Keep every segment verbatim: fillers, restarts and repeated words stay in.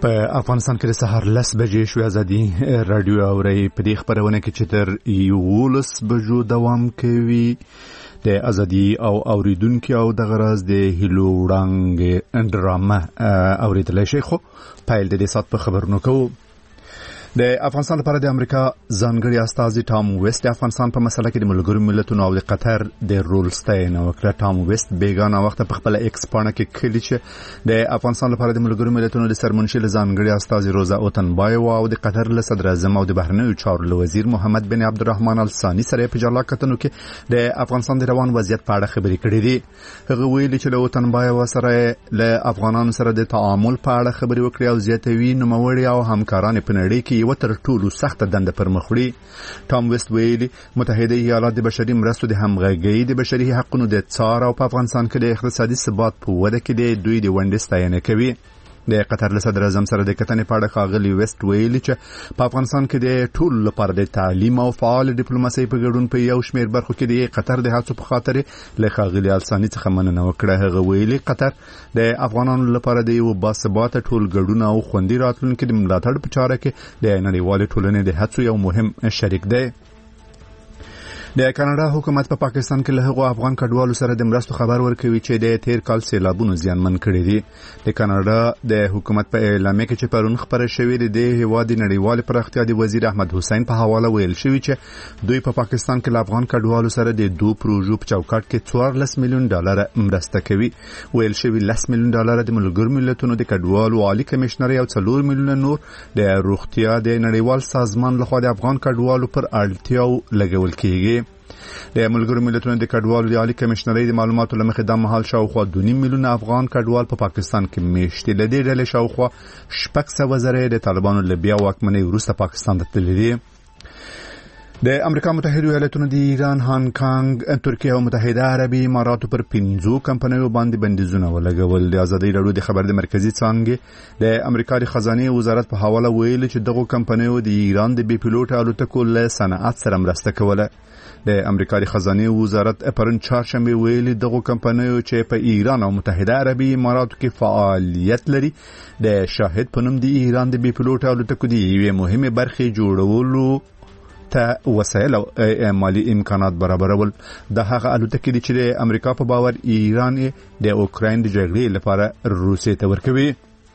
په افغانستان کې د سهار لس بجې شوې ازادي رادیو اوري په دې خبرونه کې چې تر یولس بجو دوام کوي د ازادي او اوریدونکو او د غرض د هیلو وړاندې ډرامه اوریدل شي خو پایل د دې سات په خبرونو کوو. د افغانستان لپاره د امریکا ځانګړي استازي ټام ویست د افغانستان په مسله کې د ملګرو ملتونو او د قطر د رول ستاینه وکړه. ټام ویست بیگانه وخت په خپل ایکس پاڼه کې کلی چې د افغانستان لپاره د ملګرو ملتونو د سرمنشي ځانګړي استازي روزا اوتنبایو او د قطر له صدر اعظم او د بهرنیو چارو وزیر محمد بن عبدالرحمن الثاني سره په جلا کتنو کې د افغانستان د روان وضعیت په اړه خبرې کړې دي. هغه ویلي چې له اوتنبایو سره له افغانانو سره د تعامل په اړه خبرې وکړي او زیاتوي نوموړي او همکاران په نړۍ کې یو تر ټولو سخت دنده پر مخ وړي. ټام ویست ویلي متحده ایالات د بشري مرستو د همغږۍ د بشري حقوقو د څار او په افغانستان کې د اقتصادي ثبات په وده کې د دوی د ونډې ستاینه کوي. د قطر له صدر اعظم سره د کتنې په اړه ښاغلي ویست ویلي چې په افغانستان کې د ټولو لپاره د تعلیم او فعال ډیپلوماسۍ په ګډون په یو شمېر برخو کې د قطر د هڅو په خاطر له ښاغلي الثاني څخه مننه وکړه. هغه ویلي قطر د افغانانو لپاره د یو باثباته ټولګډون او خوندي راتلونکي د ملاتړ په چاره کې د نړیوالې ټولنې د هڅو یو مهم شریک دی. د کاناډا حکومت په پا پاکستان کې له هغو افغان کډوالو سره د مرستو خبر ورکوي چې د تیر کال سیلابونو زیانمن کړي دي. د کاناډا د حکومت په اعلامیه کې چې پرون خبره شوې د هیواد نړیوال پراختیا د وزیر احمد حسین په حواله ویل شوی چې دوی په پا پاکستان کې له افغان کډوالو سره د دوه پروژو په چوکاټ کې څوارلس میلیون ډالر مرسته کوي. ویل شوی لس میلیون ډالر د ملګرو ملتونو د کډوالو عالی کمشنر او څلور میلیون نور د روغتیا د نړیوال سازمان لخوا د افغان کډوالو پر اړتیاو لګول کیږي. د ملګرو ملتونو د کډوالو د عالی کمشنرۍ د معلوماتو لمخې د مهال شاوخوا دوه میلیونه افغان کډوال په پا پاکستان کې میشته. د دې ډلې شاوخوا شپږ سوه زره د طالبانو له بیا واکمنۍ وروسته پاکستان ته تللي دي. د امریکا متحده ایالاتونو د ایران، هانګ کانګ، ترکیه او متحده عربي اماراتو پر پنځو کمپنیو باندې بندیزونه ولګول. د ازادي راډیو د خبر د مرکزی څانګې د امریکا د خزانه وزارت په حواله ویل چې دغه کمپنیو د ایران د بي پيلوټ الوتکو له صنعت سره مرسته کوله. د امریکا د خزانه وزارت پرون چهارشنبه ویلي دغه کمپنیو چې په ایران او متحده عربي اماراتو کې فعالیت لري د شاهد په نوم د ایران د بي پيلوټ الوتکو د یوې مهمه برخې جوړولو ته وسایل او مالی امکانات برابرول. د هغه الوتکې چې د امریکا په باور ایران د اوکراین د جګړې لپاره روسیې ته ورکوي.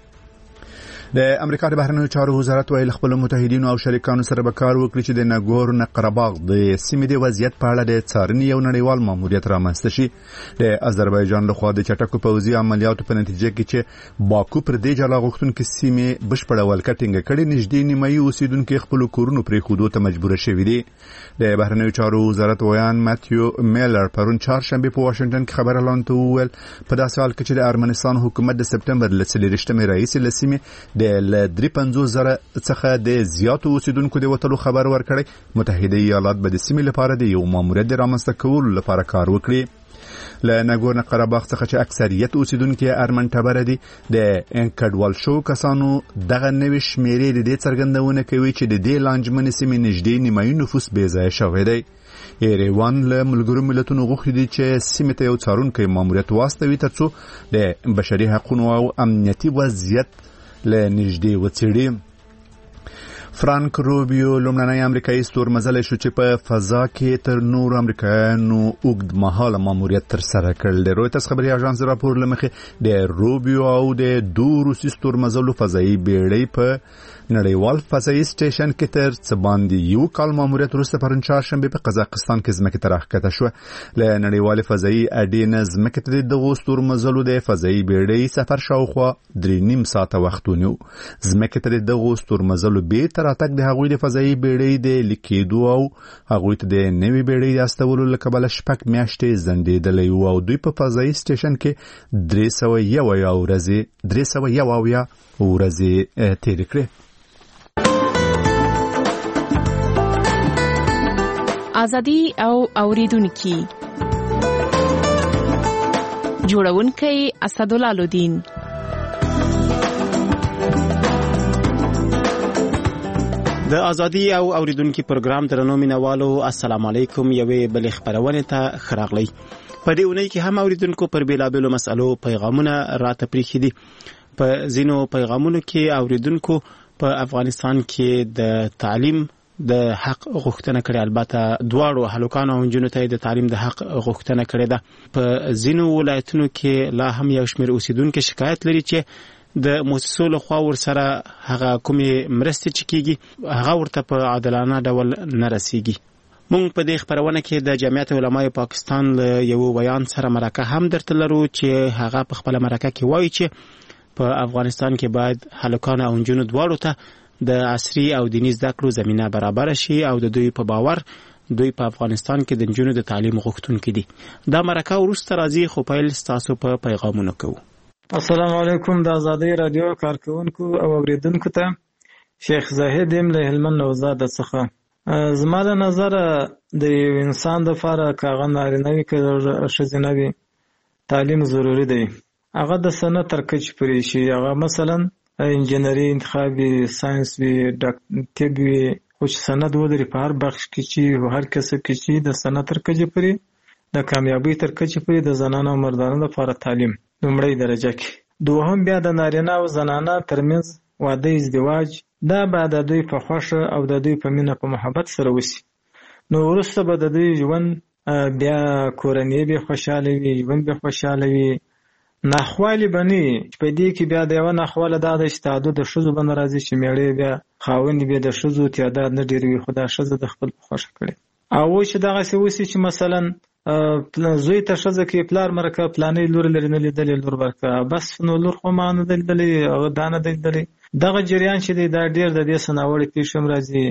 د امریکا د بهرنیو چارو وزارت ویل خپل متحدینو او شریکانو سره به کار وکړي چې د ناګورنو قرهباغ د سیمې د وضعیت په اړه د څارنې یو نړیوال ماموریت رامنځته شي. د آذربایجان لخوا د چټکو پوځي عملیاتو په نتیجه کې چې باکو پر دې جلا غوښتونکو سیمې بشپړه ولکه ټینګه کړې، نږدې نیمایي اوسیدونکو خپل کورونو پرېښودو ته مجبور شوي دي. د بهرنیو چارو وزارت ویان ماتیو میلر پرون چهارشنبه په واشنگټن کې خبر اعلان وکړ په داسې حال کې چې د ارمنستان حکومت د سپټمبر ل څلېرویشتمې رئیس لسیمې د درې پنځوس زره څخه د زیاتو اوسیدونکو د وټلو خبر ورکړی. متحده ایالات به د سیمې لپاره د یو ماموریت د رامنځته کولو لپاره کار وکړي. له ناګورنو قرهباغ څخه چې اکثریت اوسیدونکو ارمن ټبر دي د انکډوال شو کسانو دغه نوې شمیرې د دې څرګندونه کوي چې د دې لانجمن سیمې نږدې نیمایي نفوس بې ځایه شوی دی. ایروان له ملګرو ملتونو غوښتي دي چې سیمې ته یو څارونکی ماموریت واستوي ترڅو د بشري حقوقو او امنیتي وضعیت له نږدې وڅېړي. فرانک روبیو لومړنی امریکایي ستورمزلی شو چې په فضا کې تر نورو امریکایانو اوږد مهاله ماموریت ترسره کړ. د رویټرز خبري اژانس راپور له مخې د روبیو او د دوه روسي ستورمزلو فضایي بیړۍ په نړیوال فضایي سټیشن کې تر څه باندې یو کال ماموریت وروسته پرون چهارشنبه په قزاقستان کې ځمکې ته راښکته شوه. له نړیوال فضایي اډې نه ځمکې ته د دغو ستورمزلو د فضایي بیړۍ سفر شاوخوا درې نیم ساعته وخت ونیو. ځمکې ته د دغو ستورمزلو بېرته راتګ د هغوی د فضایي بیړۍ د لیکېدو او هغوی ته د نوې بیړۍ د استولو له کبله شپږ میاشتې ځنډېدلی و او دوی په فضایي سټیشن کې درې سوه یو اویا ورځې درې سوه یو اویا ورځې تېرې کړې. ازادي او اوریدونکي جوړونکي اسدالله لودین. د ازادي او اوریدونکو پروګرام درنو مینوالو السلام علیکم. یوې بلې خبرونه ته خراغلی. په دې اونۍ کې هم اوریدونکو پر بیلابلو مسالو پیغامونه راته پریښي دي. په ځینو پیغامونو کې اوریدونکو په افغانستان کې د تعلیم د حق غوښتنه کړې، البته دواړو هلکانو او نجونو ته د تعلیم د حق غوښتنه کړې ده. په ځینو ولایتونو کې لا هم یو شمېر اوسیدونکو شکایت لري چې د مؤسسو لخوا ورسره هغه کومې مرستې چې کیږي هغه ورته په عادلانه ډول نه رسیږي. مونږ په دې خبرونه کې د جمعیت علمای پاکستان له یو بیان سره مرکه هم درته لرو چې هغه په خپل مرکه کې وایي چې په افغانستان کې باید هلکان او نجونو دواړو ته د عصري او دیني زده کړو زمينه برابر شي او د دوی په باور دوی په افغانستان کې د نجونو د تعلیم غوښتونکي دي. دا مرکه وروسته راځي، خو پیل ستاسو په پیغامونو کوو. السلام علیکم. د آزادۍ رادیو کارکونکو او اوریدونکو ته شیخ زاهد یم له هلمند نوزاد څخه. زما د نظر د یو انسان د لپاره کاغه نارینه وي که ښځینه وي تعلیم ضروري دی. هغه د سند تر کچې پورې شي، هغه مثلا انجینري انتخاب وي، ساینس وي، طب وي، خو چې سند ودري په هر بخش کې چې هر کسب کې چې د سند تر کچې پورې د کامیابی تر کچې پورې د زنانو او مردانو لپاره تعلیم لومړی درجه کې. دوهم بیا د نارینه او زنانه ترمنځ واده ازدواج، دا به د دوی په خوښه او د دوی په مینه په محبت سره وشي. نو وروسته به د دوی ژوند بیا کورنۍ به خوشحاله وي، ژوند به خوشحاله وي، ناخوالې به نه وي. په دې کې بیا د یوه ناخواله دا ده چې تعدد د ښځو به نه راځي چې مېړه بیا خاوند بیا د ښځو تعداد نه ډېر وي، خو دا ښځه د خپل په خوښه کړي. او چې دغسې وشي چې مثلا زوی ته ښځه کې پلار مرکه پلانۍ لور لري نه لیدلې لور ورکه، بس نو لور خو ما نه لیدلې هغه دا نه لیدلې. دغه جریان چې دی دا ډېر د دې څه ناوړې پېښې هم راځي،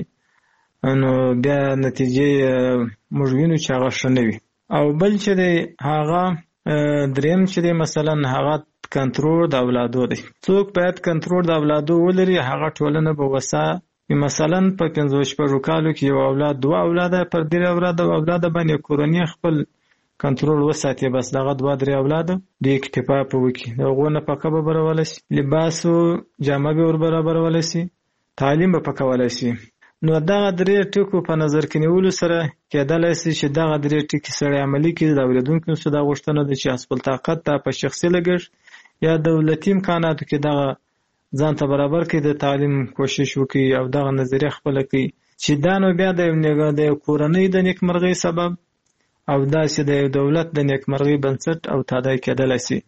نو بیا نتیجې موږ وینو چې هغه ښه نه وي. او بل چې دی هغه دریم چې دی مثلا هغه کنټرول د اولادو دی. څوک باید کنټرول د اولادو ولري، هغه ټولنه به وسه مثلا په پنځه شپږو کالو کې یو اولاد دوه اولاده پر درې اولاده اولاده باندې کورنۍ خپل کنټرول وساتي، بس دغه دوه درې اولاده د اکتفا په وکړي، د هغو نفقه به برابرولی شي، لباس او جامه به ور برابرولی شي، تعلیم به پکولی شي. نو دغه درې ټکو په نظر کې نیولو سره کېدلی شي چې دغه درې ټکي سړی عملي کړي. د اورېدونکو څخه دا غوښتنه ده چې خپل طاقت ته په شخصي لګښت یا دولتي امکاناتو کې دغه ځان ته برابر کړي، د تعلیم کوشش وکړي او دغه نظریه خپله کړي چې دا نو بیا د یو کورنۍ د نیکمرغۍ سبب او داسې د یو دولت د نیکمرغۍ بنسټ او تادی کېدلی شي.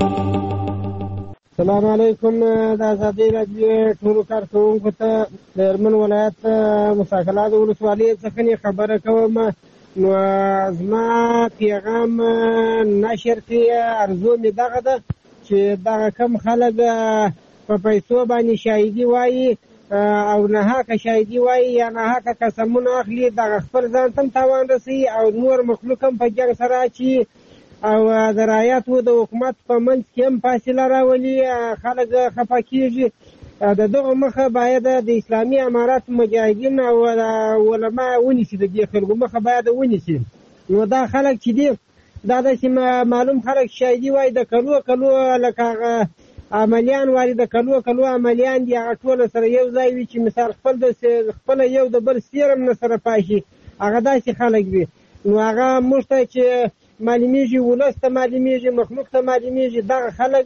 السلام علیکم. د آزادۍ راډیو ټولو کارکوونکو ته د هلمند ولایت مساکلات ولسوالۍ څخه خبره کوم. نو زما پیغام نشر کې ارزو مې دغه ده چې دغه کم خلک په پیسو باندې شاهدي وایي او ناحقه شاهدي وایي یا ناحقه قسمونه اخلي، دغه خپل ځان ته هم تاوان رسوي او نور مخلوق هم په جنګ سره اچي او د رعایتو د حکومت په منځ کې هم فاصله راولي، خلک خفه کېږي. د دغه مخه باید د اسلامي امارات مجاهدین او علما ونیسي، د دې خلکو مخه باید ونیسي. نو دا خلک چې دي دا داسې معلوم خلک شاهدي وایي د کلو کلو لکه هغه عملیان وایي د کلو کلو عملیان دي، هغه ټوله سره یو ځای وي چې مثال خپل د خپله یو د بل سیرم نه سره پاشي، هغه داسې خلک وي. نو هغه موږ ته چې معلومیږي، ولس ته معلومیږي، مخلوق ته معلومیږي، دغه خلک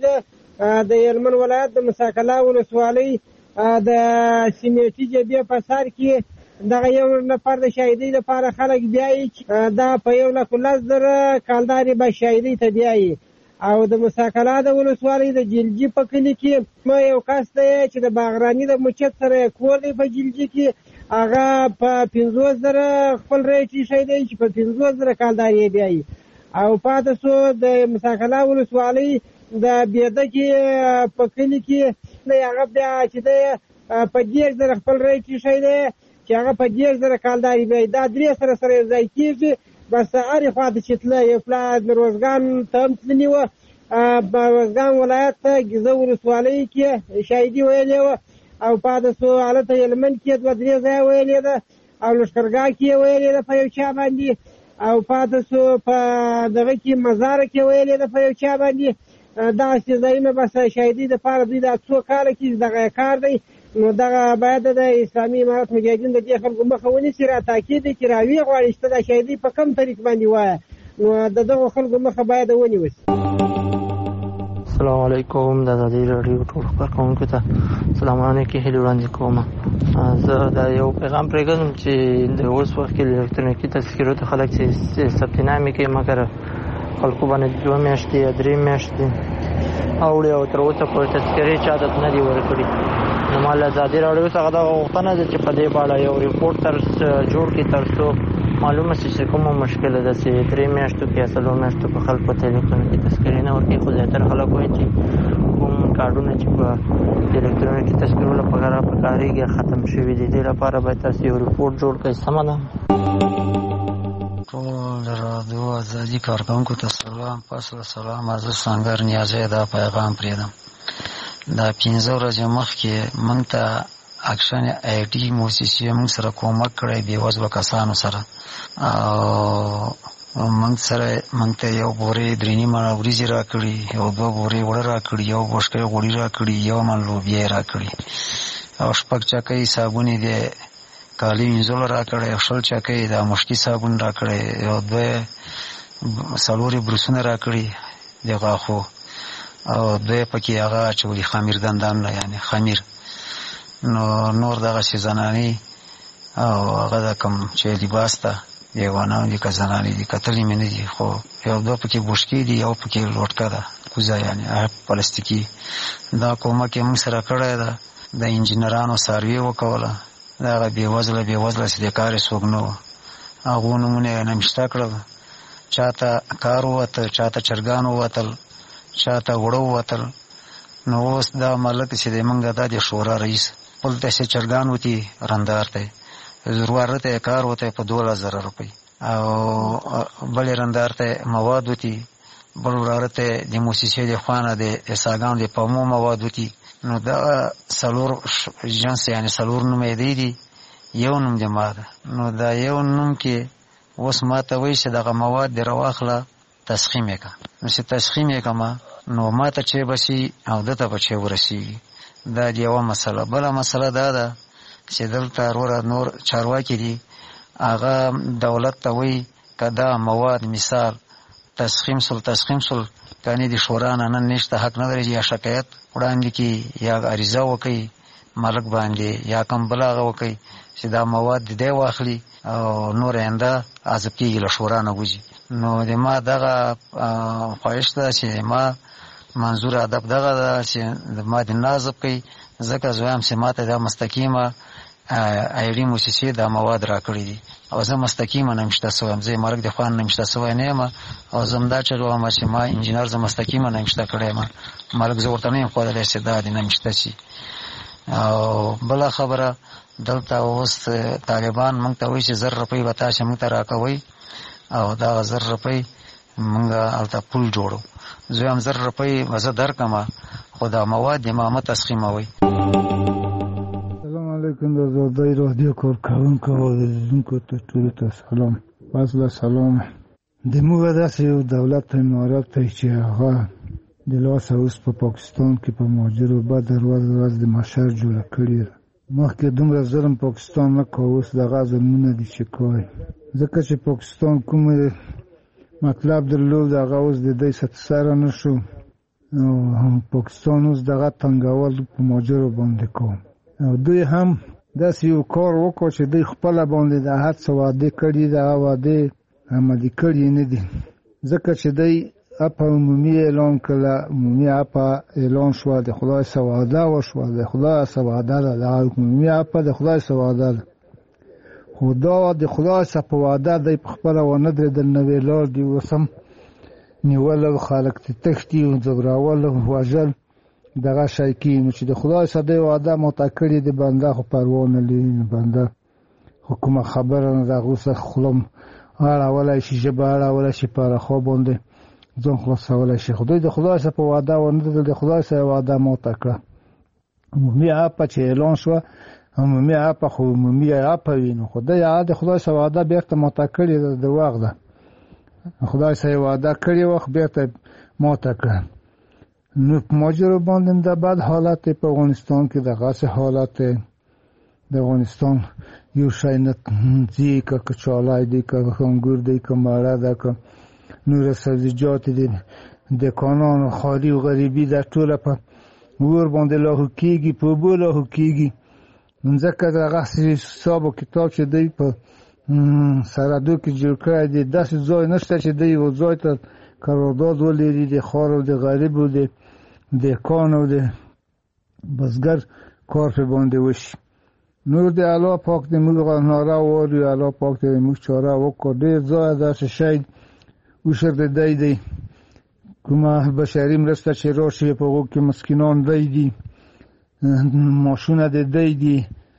د هلمند ولایت د مساکلا ولسوالۍ د سیمېټي جبهې په سر کې دغه یو نفر د شاهدۍ لپاره خلک بیایي، دا په یو لک لس زره کالدارې به شاهدۍ ته بیایي. او د مساکلا د ولسوالۍ د جلجي په کلي کې یو کس دی چې د باغراني د مچت سره کور دی په جلجي کې، هغه په پنځوس زره خپل ریټ ایښی دی چې په پنځوس زره کالدارې بیایي. او پاتې شو د مساکلا ولسوالۍ د بیده کې په کلي کې هغه بیا چې دی په دېرش زره خپل ریټ ایښی دی چې هغه په دېرش زره کالدارې بیایي. دا درې سره سره یو ځای کېږي، بس هرې خوا ته چې تله یو پلار روزګان ته هم تللي وه، په روزګان ولایت ته ګیزه ولسوالۍ کې شاهدي ویلې وه، او پاتې شو هلته هلمند کې دوه درې ځایه ویلې ده، او لښکرګاه کې یې ویلې ده په یو چا باندې، او پاتې شو په دغه کې مزاره کې ویلې ده په یو چا باندې. دغسې ځایونه بس شاهدي دپاره دوی دا څو کاله کې دغه کار دی. نو دغه باید د اسلامي امارت مجاهدین د دې خلکو مخه ونیسي، را تاکید دی چې راویې غواړي چې ته دا شاهدي په کم طریق باندې وایه، نو د دغو خلکو مخه باید ونیول شي. السلام علیکم د ازادي رادیو ټول کارکونکو ته سلامونه کې هیله وړاندې کوم. زه دا یو پیغام پرېږدم چې د اوس وخت کې الکترونیکي تذکرو ته خلک چې ثبت نامې کوي مګر خلکو باندې دوه میاشتې یا درې میاشتې اوړي او تر اوسه پورې تذکرې چا ته نه دي ورکړي. نو ما له ازادي رادیو څخه دا غوښتنه ده چې په دې اړه یو ریپورټ تر جوړ کړي تر څو معلومه شي چې کومه مشکله ده چې درې میاشتو کې یا څلور میاشتو په خلکو ته الکترونیکي تذکرې نه ورکوي. خو زیاتره خلک وایي چې کوم کارډونه چې په الکترونیکي تذکرو لپاره پکارېږي ختم شوي دي. دې لپاره باید تاسو یو ریپورټ جوړ کړئ. سمه ده. ټول رادیو ازادي کارکونکو ته سلام. پس له سلام از سنگر نیازی دا پیغام پرېږدم. دا پنځه ورځې مخکې موږ ته اکشن آی ټي موسسې موږ سره کومک کړی بېوزله کسانو سره او موږ سره موږ ته یو بورې درې نیمه وریځې راکړي، یو دوه بورې اوړه راکړي، یو بوشکۍ غوړي راکړي، یو من لوبیا یې راکړي او شپږ چکۍ صابون یې د کالي وینځلو راکړی، شل چکۍ د مشکي صابون راکړی، یو دوه څلور برسونه راکړي د غاښو او دوی پکې هغه اچولي خمیر دندانونه یعنې خمیر. نو نور دغسې زنانې او هغه د کوم چې لباس ته دیوانان دي که زنانې دي کتلې مې نه دي، خو یو دوه پکې بوشکې دي، یو پکې لوټکه ده کوزه یعنې پلاستیکي. دا کومک یې موږ سره کړی ده. د انجینرانو سروې وکوله، د هغه بېوزله بېوزله چې د کار یې څوک نه وه هغو نومونه یې نمشته کړل. چا ته کار ووتل، چا ته چرګان ووتل، چا ته وړه ووتل. نو اوس دا ملک چې دی موږ دا د شورا رئیس خپل ته چې چرګان وتي رندار ته ضرور ته کار وته په دولس زره روپۍ او بل رندار ته مواد وتي، بل وراره ته د موسسې د خوانه د اساګان د پمو مواد وتي. نو دا څلور جنس یعنې څلور نوم یې دی یو نوم د ما ده. نو دا یو نوم کې اوس ما ته وایي چې دغه مواد دې راواخله تسخیم یې کړه. نو چې تسخیم یې کړمه نو ما ته چې بسي او ده ته به چې ورسېږي. دا د یوه مسله. بله مسله دا ده چې دلته وروره نور چارواکي دي هغه دولت ته وایي که دا مواد مثال تسخیم سل تسخیم سل کنې د شورا نه نن نشته حق نه لري یا شکایت وړاندې کړي یا عریضه وکړي مالک باندې یا کوم بل هغه وکړي چې دا مواد د دی واخلي او نور آینده عذاب کېږي له شورا نه وځي. نو د ما دغه خواهش ده چې ما منظور ادب دغه ده چې ما د نازب کوي ځکه زه وایم چې ما ته دا مستقیمه ایډي موسسې دا مواد راکړي دي او زه مستقیمه نمشته سویم، زه مالک د خوان نمشته سوی نه یم او زه همدا چې وایم چې ما انجینر زه مستقیمه نمشته کړی یم، مالک زه ورته نه یم ښودلی چې دا دې نمشته شي. او بله خبره دلته اوس طالبان موږ ته وایي چې زر روپۍ به تاسې موږ ته راکوئ او دغه زر روپۍ موږ هلته پول جوړو. زه وایم زر روپۍ به زه درکړم خو دا مواد د ما مه تسخیموئ. سلام علیکم د ازادۍ رادیو کارکوونکو او اوریدونکو ته ټولو ته سلام. پس له سلام د موږ داسې یو دولت امارت دی چې هغه د لاسه اوس په پاکستان کې په مهاجرو بد ورځ ورځ د محشر جوړه کړې ده. مخکې دومره ظلم پاکستان نه کوه، اوس دغه ظلمونه دي چې کوي ځکه چې پاکستان کوم مطلب درلود هغه اوس د دوی سره نه شو. پاکستان اوس دغه تنګول په مهاجرو باندې کوم او دوی هم داسې یو کار وکړو چې دوی خپله باندې د هر څه وعدې کړي دغه وعدې عملي کړي نه دي ځکه چې دوی اپا عمومي اعلان کړه، عمومي اپا اعلان شوه، د خدای څه وعده وشوه، د خدای څه وعده ده، د عمومي اپا د خدای څه وعده ده. خو دا د خدای څه په وعده دی په خپله ونه درېدل، نوې لار دي اوس هم نیول او خلک ته تښتي او ځوراول او وژل دغه شی کېږي. نو چې د خدای څه دی وعده ماته کړې د بنده خو پروا نه لري، بنده خو کومه خبره نه ده هغو څخه خوله اړولی شي، ژبه اړولی شي، په رخوا باندې ځان خلاصولی شي. خو دوی د خدای څه په وعده ونه درېدل، د خدای څه وعده ماته کړه. عمومي اپه چې اعلان شوه عمومي اپه خو عمومي اپه وي، نو خو دوی هغه د خدای څه وعده بېرته ماته کړې ده، دروغ ده. خدای څه وعده کړې وه خو بېرته ماته کړه. نو په مهاجرو باندې د بد حالت دی په افغانستان کې، دغسې حالت دی. د افغانستان یو شی نه ځي، که کچالای دی، که انګور دی، که مڼه ده، که نور سبزیجات دي، د کانونو خالي او غریبي دا ټوله په ور باندې لاهو کېږي، په اوبو لاهو کېږي. ځکه دغه حساب و کتاب چې دی په سرحدو کې جوړ کړی دی، داسې ځای نشته چې دی یو ځای ته قرارداد ولري د خار او د غریب او د دهقان او د بزګر کار په باندې وشي. نور د الله پاک د موږ ناره واري، الله پاک د موږ چاره وکړ. ډېر ځای داسې شی وشر د دی دی کومه بشري مرسته چې راشي په هغو کې مسکینان دی دي، ماشونه د دی دي.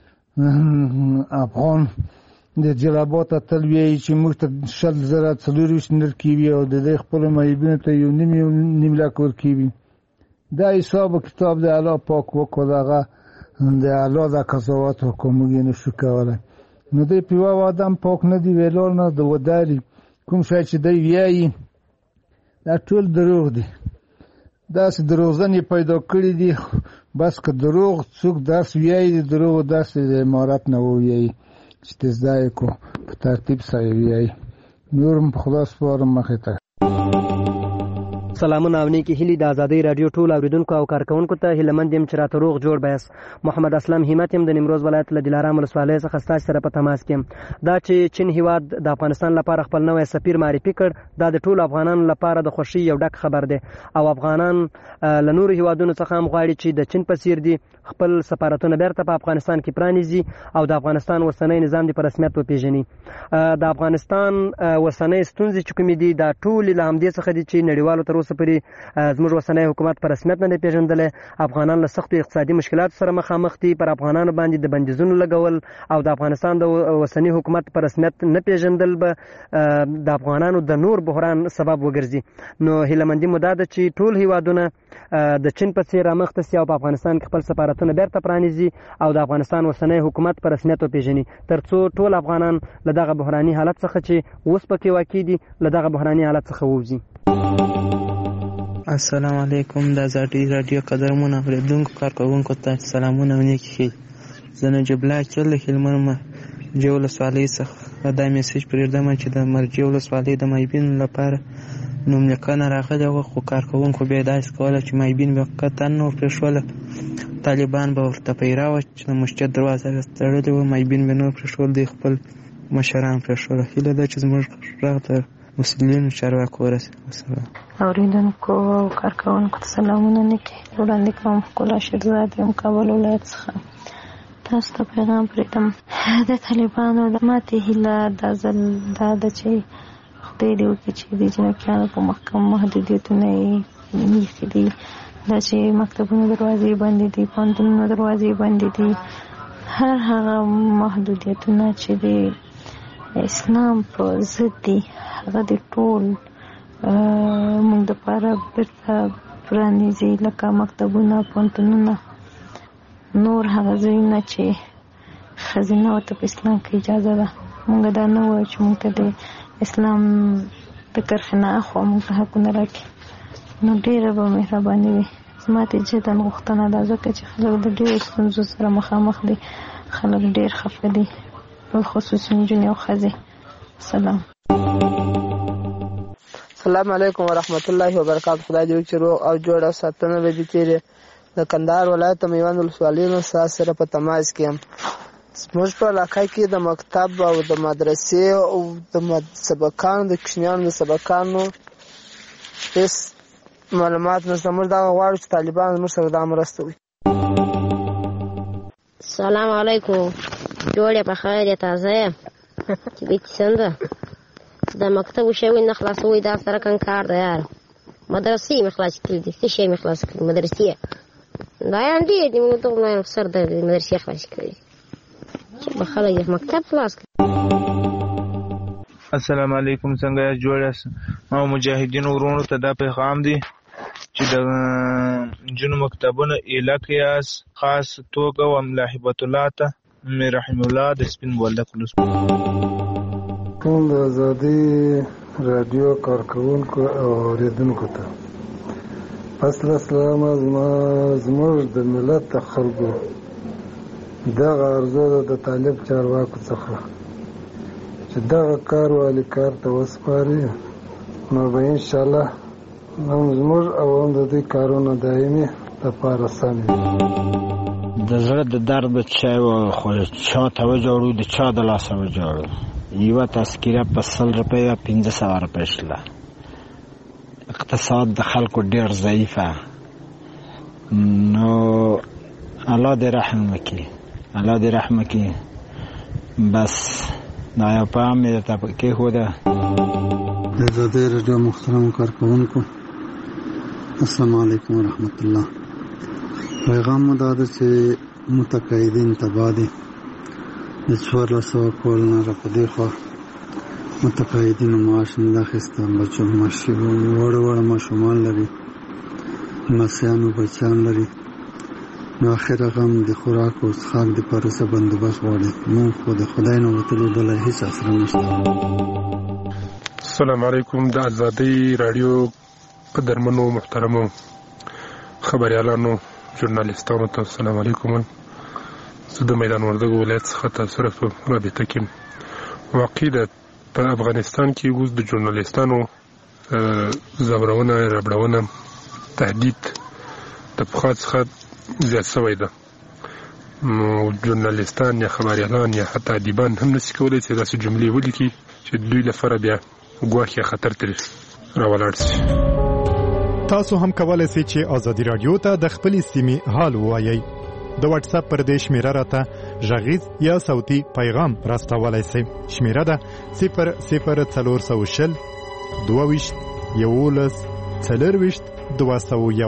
افغان د جلبات تل وایي چې موږ ته شل زره څلور ویشت ورکوي او د دې خپلو معیبینو ته یو نیم یو نیم لک ورکوي. دا حساب و کتاب د الله پاک وکړ، هغه د الله دا قضاوت وکړو، موږ یې نشو کولی. نو دی په یوه آدم پاک نه دی ویلار نه د وداري کوم شی چې دی ویایي دا ټول دروغ دی. داسې دروغجن یې پیدا کړي دي. بس که دروغ څوک درس ویایي د دروغو داسې د عمارت نه وویایي چې تزده یې کو په ترتیب سره ویایي. نور هم په خدا سپارم مخې ته. سلامونه او نیکی هیلې د ازادۍ راډیو ټول اوریدونکو او کارکونکو ته هیلهمند یم چې راته روغ جوړ بیاست. محمد اسلم همت یم د نیمروز ولایت له دلارام ولسوالۍ څخه ستاسو سره په تماس کې یم. دا چې چین هیواد د افغانستان لپاره خپل نوی سفیر معرفي کړ، دا د ټولو افغانانو لپاره د خوښۍ یو ډک خبر دی او افغانان له نورو هیوادونو څخه هم غواړي چې د چین په څیر دي خپل سفارتونه بیرته په افغانستان کې پرانیزي او د افغانستان اوسنی نظام دې په رسمیت وپېژني. د افغانستان اوسنۍ ستونزې چې کومې دي دا ټولې له همدې څخه دي چې نړیوالو تر اوسه پورې زموږ اوسنی حکومت په رسمیت نه دی پېژندلی. افغانان له سختو اقتصادي مشکلاتو سره مخامخ دي. پر افغانانو باندې د بندیزونو لګول او د افغانستان د اوسني حکومت په رسمیت نه پېژندل به د افغانانو د نور بحران سبب وګرځي. نو هیلهمندي مو دا ده چې ټول هیوادونه د چین په څېر رامخته سي او په افغانستان کې خپل سفارتونه بیرته پرانیزي او د افغانستان اوسنی حکومت په رسمیت وپېژني، تر څو ټول افغانان له دغه بحراني حالت څخه چې اوس پکې واقع دي له دغه بحراني حالت څخه ووځي. السلام علیکم. د ازادۍ راډیو قدرمنو اورېدونکو کارکوونکو ته سلامونه او نیکې ښې. زه نجیب الله اکل له هلمند مرجې ولسوالۍ څخه دا میسج پرېږدم چې د مرجې ولسوالۍ د مایبینو لپاره نوملیکنه راغلې وه، خو کارکوونکو بیا یې داسې کوله چې مایبین موقتا نه ورپرېښوله. طالبان به ورته پیرا وه چې د مسجد دروازه یې تړلې وه، مایبین به نه ورپرېښول، دوی خپل مشران پرېښوله. هیله ده چې زموږ غږ د مسؤلینو چارواکو ورسېږي. السلام. اوریدونکو او کارکوونکو ته سلامونه نیکې وړاندې کوم. ښکلا شیرزاد یم کابل ولایت څخه. تاسو ته پیغام پرېږدم. د طالبانو د ماتې هیله دا ځل دا ده چې خدای دې وکړي چې د جنکیانو په محکم محدودیتونه یې ایښي دي. دا چې مکتبونو دروازې بندې دي، پوهنتونونو دروازې بندې دي، هر هغه محدودیتونه چې د اسلام په ضد دي هغه د ټول موږ دپاره بیرته پرانیزي، لکه مکتبونه، پوهنتونونه، نور هغه ځایونه چې ښځینه ورته په اسلام کې اجازه ده. موږ دا نه وایو چې موږ ته د اسلام د کرښې نه اخوا موږ ته حقونه راکړي. نو ډېره به مهرباني وي. زما ته جدا غوښتنه ده، ځکه چې خلک د ډېرو ستونزو سره مخامخ دي، خلک ډېر خفه دي، خصوصي نجونې او ښځې. سلام. السلام علیکم ورحمت الله وبرکاتہ. خدای دې وکړي روغ او جوړ او ساتنه به دې تیرې. د کندهار ولایت میوند ولسوالۍ نه سره په تماس کې یم. زموږ په علاقه کې د مکتب او د مدرسې او د سبقانو د کوچنیانو د سبقانو هېڅ معلومات نشته. موږ دغه غواړو چې طالبان زموږ سره دا مرسته وکړي. السلام علیکم. جوړ یې په خیر یې تازه یې چې بیتي څنګه د مکتب شوي نه خلاصوي دا سره کن کار دی یاره. مدرسې مې خلاص کړي دي، څه شی مې خلاص کړي؟ مدرسې دا یان ډېر دي، موږ ته وایم سر د مدرسې خلاص کړي چې به خلک یې مکتب خلاص کړي. السلام علیکم. څنګه یاست؟ جوړ یاست؟ او مجاهدینو ورونو ته دا پیغام دی چې د نجونو مکتبونه ایله کړئ، خاص توګه و ملا هبت الله ته مې رحم الله د سپین بولدک ولسوالۍ. ټول د ازادۍ راډیو کارکوونکو او اورېدونکو ته فصل سلام. زموږ د ملت د خلکو دغه ارزو ده د طالب چارواکو څخه چې دغه کار والي کار ته وسپاري، نو به انشاءالله هم زموږ او هم د دوی کارونه دایمي لپاره سم د زړه د درد چای و خو چا ته وجوړو د چا د لاسه وجوړو یوه تذکیره په سل روپیه پنځه سوه روپۍ شله. اقتصاد د خلکو ډېر ضعیفه، نو الله دې رحم وکړي، الله دې رحم وکړي. بس دا یو پیغام مې درته کېښوده. د ازادۍ راډیو محترمو کارکوونکو السلام علیکم ورحمت الله. پیغام مو دا ده چې متقاعدین تباه دي. د څوارلس سوه کال نه را په دې خوا متقاعدینو معاش نه ده اخیسته. بچو وړه وړه ماشومان لري، لمسیانو بچیان لري، نو آخر غم د خوراک او څښاک دپاره څه بندوبست غواړي. مونږ خو د خدای نه وتلي بله هېڅ اسره نشته. السلام علیکم. د ازادۍ راډیو قدرمنو محترمو خبریالانو ژورنالیستانو ته السلام علیکم. زه د میدان وردګو ولایت څخه تاسو سره په رابطه کې واقع ده. په افغانستان کې اوس د ژورنالیستانو ځورونه، ربړونه، تهدید د پخوا څخه زیات شوی ده. نو ژورنالیستان یا خبریالان یا حتی ادیبان هم نشي کولی چې داسې جملې ولیکي چې دوی لپاره بیا ګواښ یا خطر ترې راولاړ شي. تاسو هم کولای شئ چې ازادي رادیو ته د خپلې سیمې حال ووایئ. د واتس اپ پر دې شمیره راته غږیز یا صوتي پیغام راستولای شئ. شمیره ده صفر صفر څلور سوه شل دوه ویشت یولس څلور ویشت دوه سوه یو.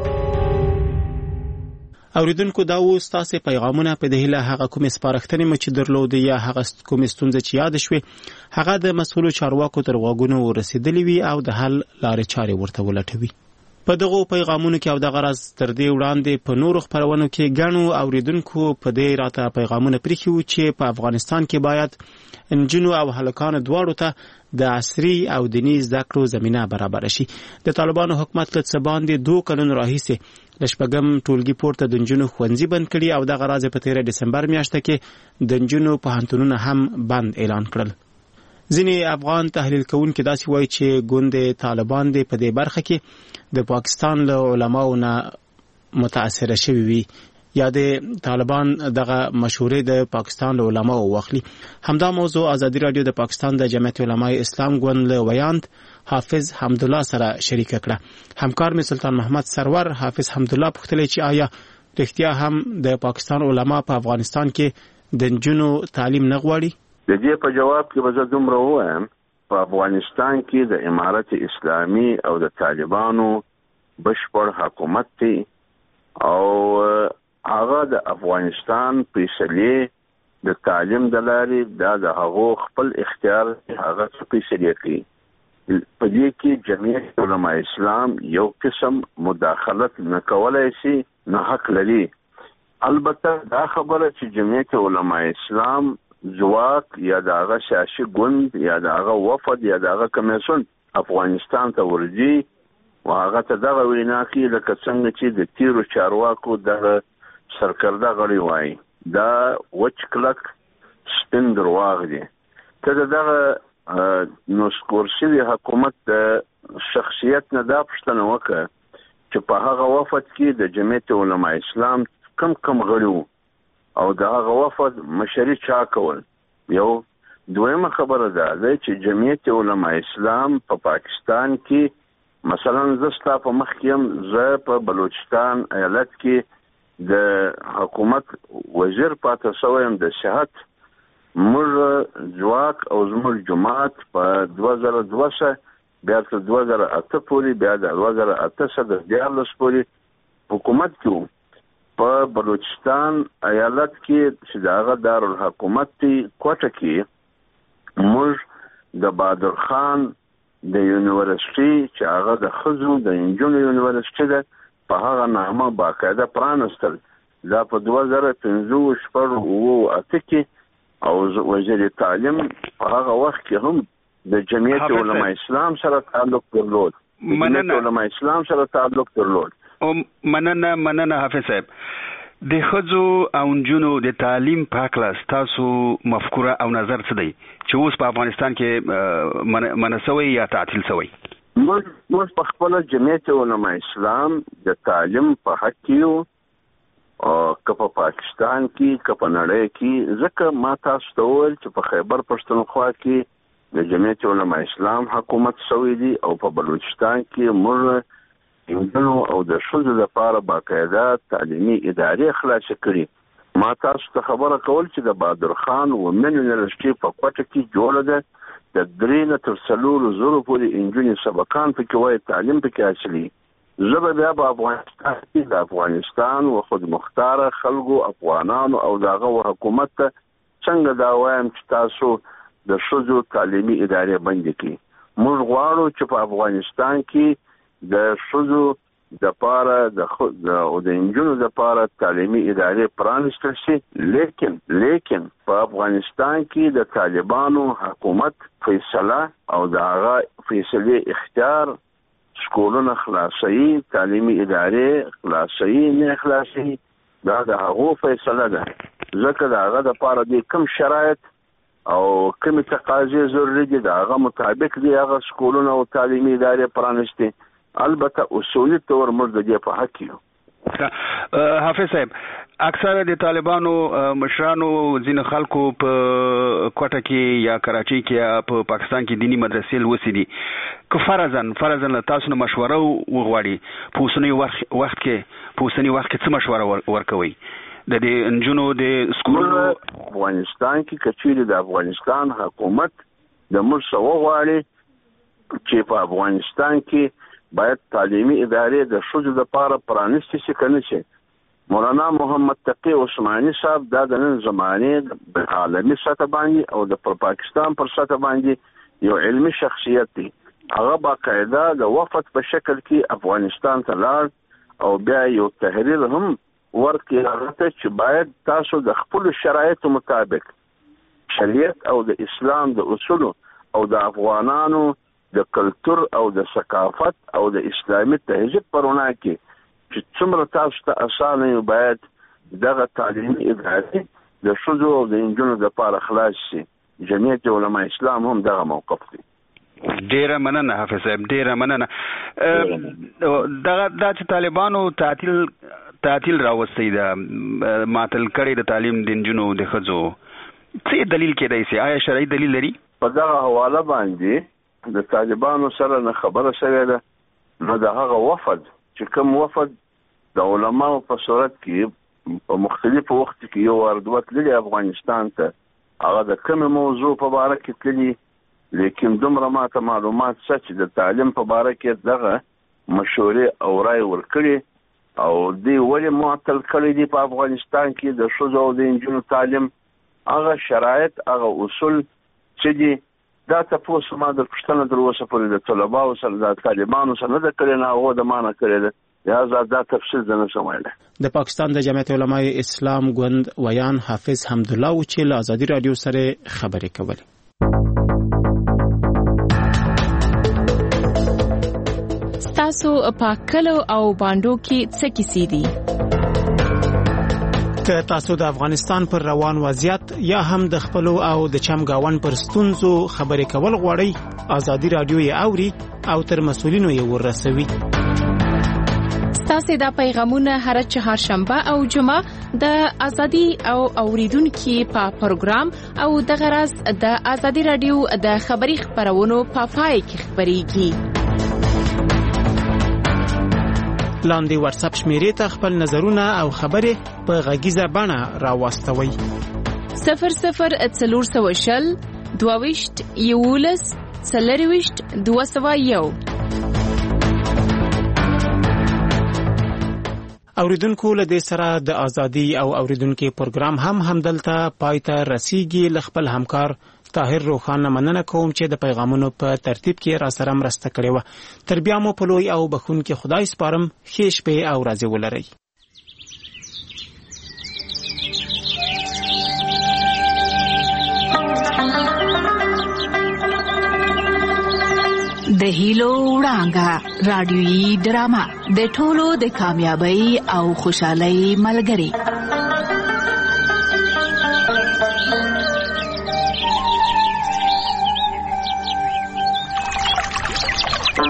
اوریدونکو دا و ستاسو پیغامونه په دهله هغه کوم سپارښتنې مو چې درلودې یا هغه کوم ستونزې چې یاد شوي هغه د مسؤلو چارواکو تر غوږونو ورسېدلې وي او د حل لارې چارې ورته ولټوي. په دغه پیغامونو کې او د غرض تر دې وړاندې په نورو خبرونو کې ګڼو اوریدونکو په دې راته پیغامونه پرېښي وو چې په افغانستان کې باید انجونو او هلکانو دواړو ته د عصري او دیني زده کړو زمینه برابر شي. د طالبانو حکومت له څه باندې دوه کلونو راهیسې د شپږم ټولګي پورته د انجونو ښوونځي بند کړي او دغه راز په تیره ډسمبر میاشته کې د انجونو پوهنتونونه هم بند اعلان کړل. ځینې افغان تحلیل کوونکي داسې وایي چې ګوند طالبان دې په دې برخه کې د پاکستان له علماو نه متاثره شوي وي یا د طالبان دغه مشورې د پاکستان له علماو واخلي. همدا موضوع ازادي رادیو د پاکستان د جمعیت علماء اسلام ګوند له ویاند حافظ حمدالله سره شریک کړه. همکار می سلطان محمد سرور حافظ حمدالله پوښتلی چې آیا رښتیا هم د پاکستان علما په افغانستان کې د نجونو تعلیم نه غواړي؟ د دې په جواب کې به زه دومره ووایم، په افغانستان کې د امارت اسلامي او د طالبانو بشپړ حکومت دی او هغه د افغانستان فیصلې د تعلیم د لارې دا د هغو خپل اختیار هغه فیصلې کوي. په دې کې جمعیت علماء اسلام یو قسم مداخلت نه کولای شي، نه حق لري. البته دا خبره چې جمعیت علماء اسلام ځواک یا د هغه سیاسي ګوند یا د هغه وفد یا د هغه کمیسیون افغانستان ته ورځي او هغه ته دغه وینا کوي لکه څنګه چې د تیرو چارواکو دغه سرکرده غړي وایي، دا وچ کلک سپین درواغ دی. ته دغه نسکور شوي حکومت د شخصیت نه دا پوښتنه وکړه چې په هغه وفد کې د جمعیت علماء اسلام کم کم غړي وو او د هغه وفد مشري چا کول. یو دویمه خبره ده چې جمعیت علماء اسلام په پا پاکستان کې مثلا زه ستا په مخ کې هم زه په بلوچستان ایالت کې د حکومت وزیر پاتې شوی یم د صحت. موږ ځواک او زموږ جماعت په دوه زره دوه بیا تر دوه زره اته پورې بیا د دوه زره اته څخه د دیارلس پورې حکومت کې په بلوچستان ایالت کې چې د هغه دارالحکومت دی کوټه کې موږ د بادر خان د یونیورسيټي چې هغه د خزو د انجونو یونیورسيټي ده په هغه نامه باقاعده پرانستل. دا په دوه زره پنځه شپږ او اته کې او وزیر تعلیم په هغه وخت کې هم د جمعیت علماء اسلام سره تعلق درلود. جمعیت علماء اسلام سره تعلق درلود. او مننه مننه حافظ صاحب. د خزو او نجونو د تعلیم په اړه تاسو مفکوره او نظر څه دی چې اوس په افغانستان کې منسوي یا تعطیل شوی؟ موږ په خپل جمعیت علماء اسلام د تعلیم په حق کې او که په پاکستان کې که په نړۍ کې ځکه ما تاسو ته وویل چې په خیبر پښتونخوا کې د جمعیت علماء اسلام حکومت شوی دی او په بلوچستان کې موږ انجنو او د ښځو لپاره باقاعده تعلیمي ادارې خلاصې کړي. ما تاسو ته خبره کول چې د بهادر خان ومن یونیورسټي په کوټه کې جوړه ده د درې نه تر څلورو زرو پورې انجونې سبقان پکې وایي تعلیم پکې حاصلي. زه به بیا په افغانستان کې د افغانستان و خود مختاره خلکو افغانانو او د هغه حکومت ته څنګه دا وایم چې تاسو د ښځو تعلیمي ادارې بندې کړي. موږ غواړو چې په افغانستان کې د ښځو د پاره د او د انجونو د پاره تعلیمي ادارې پرانستل شي، لیکن لیکن په افغانستان کې د طالبانو حکومت فیصله او د هغه فیصله اختیار سکولونه خلاصي، تعلیمي ادارې خلاصي نه خلاصي، دا د هغه فیصله ده. ځکه د هغه د پاره د کم شرایط او کوم تقاضې ضروري دي د هغه مطابق دی هغه سکولونه او تعلیمي ادارې پرانستي. البته اصولي تور موږ د دې په حق یو. حافظ صاحب، اکثر د طالبانو مشرانو ځینې خلکو په کوټه کې یا کراچۍ کې یا په پاکستان کې دینی مدرسې لوستي دي. که فرضاً فرضاً له تاسو نه مشوره وغواړي په اوسني وخت کې په اوسني وخت کې څه مشوره ورکوي د دې انجونو د سکولونو افغانستان کې؟ کچېرې د افغانستان حکومت د موږ څه وغواړي چې په افغانستان کې باید تعلیمي ادارې د ښځو لپاره پرانستې شي که نه شي. مولانا محمد تقی عثماني صاحب دا د نن زمانې د عالمي سطح باندې او د پاکستان پر سطح باندې یو علمي شخصیت دی. هغه باقاعده د وفد په شکل کې افغانستان ته لاړ او بیا یو تحریر هم ورکړي هغه ته چې باید تاسو د خپلو شرایطو مطابق شریعت او د اسلام د اصولو او د افغانانو د کلتور او د ثقافت او د اسلامي تهذیب په رڼا کې چې څومره تاسو ته اسانه یو باید دغه تعلیمي ادارې د ښځو او د نجونو لپاره خلاص شي. جمعیت علماء اسلام هم دغه موقف دی. ډیره مننه حافظ صاحب، ډیره مننه. دغه دا چې طالبانو تعطیل تعطیل راوستي ده معطل کړي د تعلیم د نجونو د ښځو، څه دلیل کېدای شي؟ آیا شرعي دلیل لري؟ په دغه حواله باندې د طالبانو سره نه خبره شوې ده. نو د هغه وفد چې کوم وفد د علماو په صورت کې په مختلفو وخت کې یو وار دوه تللي افغانستان ته، هغه د کوم موضوع په باره کې تللي، لیکن دومره ماته معلومات شته چې د تعلیم په باره کې دغه مشورې او رای ورکړي او دوی ولې معطل کړي دي په افغانستان کې د ښځو او د نجونو تعلیم. هغه شرایط هغه اصول چې دي دا تاسو ما د پښتنه در اوسه پورې د طلباو سره د طالبانو سره نه کړی نه هغه د معنا کړی ده. لہذا دا تفصیل نه شم ویلی. د پاکستان د جمعیت علماء اسلام ګوند ویان حافظ حمدالله و چې له ازادي رادیو سره خبرې کولې. ستاسو په کلو او باندو کې څه کیسې دي؟ که تاسو د افغانستان پر روان وضعیت یا هم د خپل او د چمګاون پر ستونزو خبرې کول غواړئ، ازادي رادیو یې اوري او تر مسؤلینو یې ورسوي. ستاسو دا پیغامونه هر چهارشنبه او جمعه د ازادي او اوریدونکو په پروګرام او د غرض د ازادي رادیو د خبري خبرونو په پای کې خبريږي. لاندې واتس اپ شمیرې ته خپل نظرونه او خبرې په غږیزه بڼه راوستوئ. صفر صفر څلور سوه شل دوه ویشت یولس څلور ویشت دوه سوه یو. اوریدونکو له دې سره د ازادي او اوریدونکو پروګرام هم همدلته پای ته رسیږي. له خپل همکار طاهر روخان مننه کوم چې د پیغامونو په ترتیب کې را سره مرسته کړې و. تر بیا مو په لوی او بخونکي خدای سپارم. ښې شپې او ورځې ولرئ. د هیلو وړانګه رادیويي ډرامه د ټولو د کامیابی او خوشحالۍ ملګری.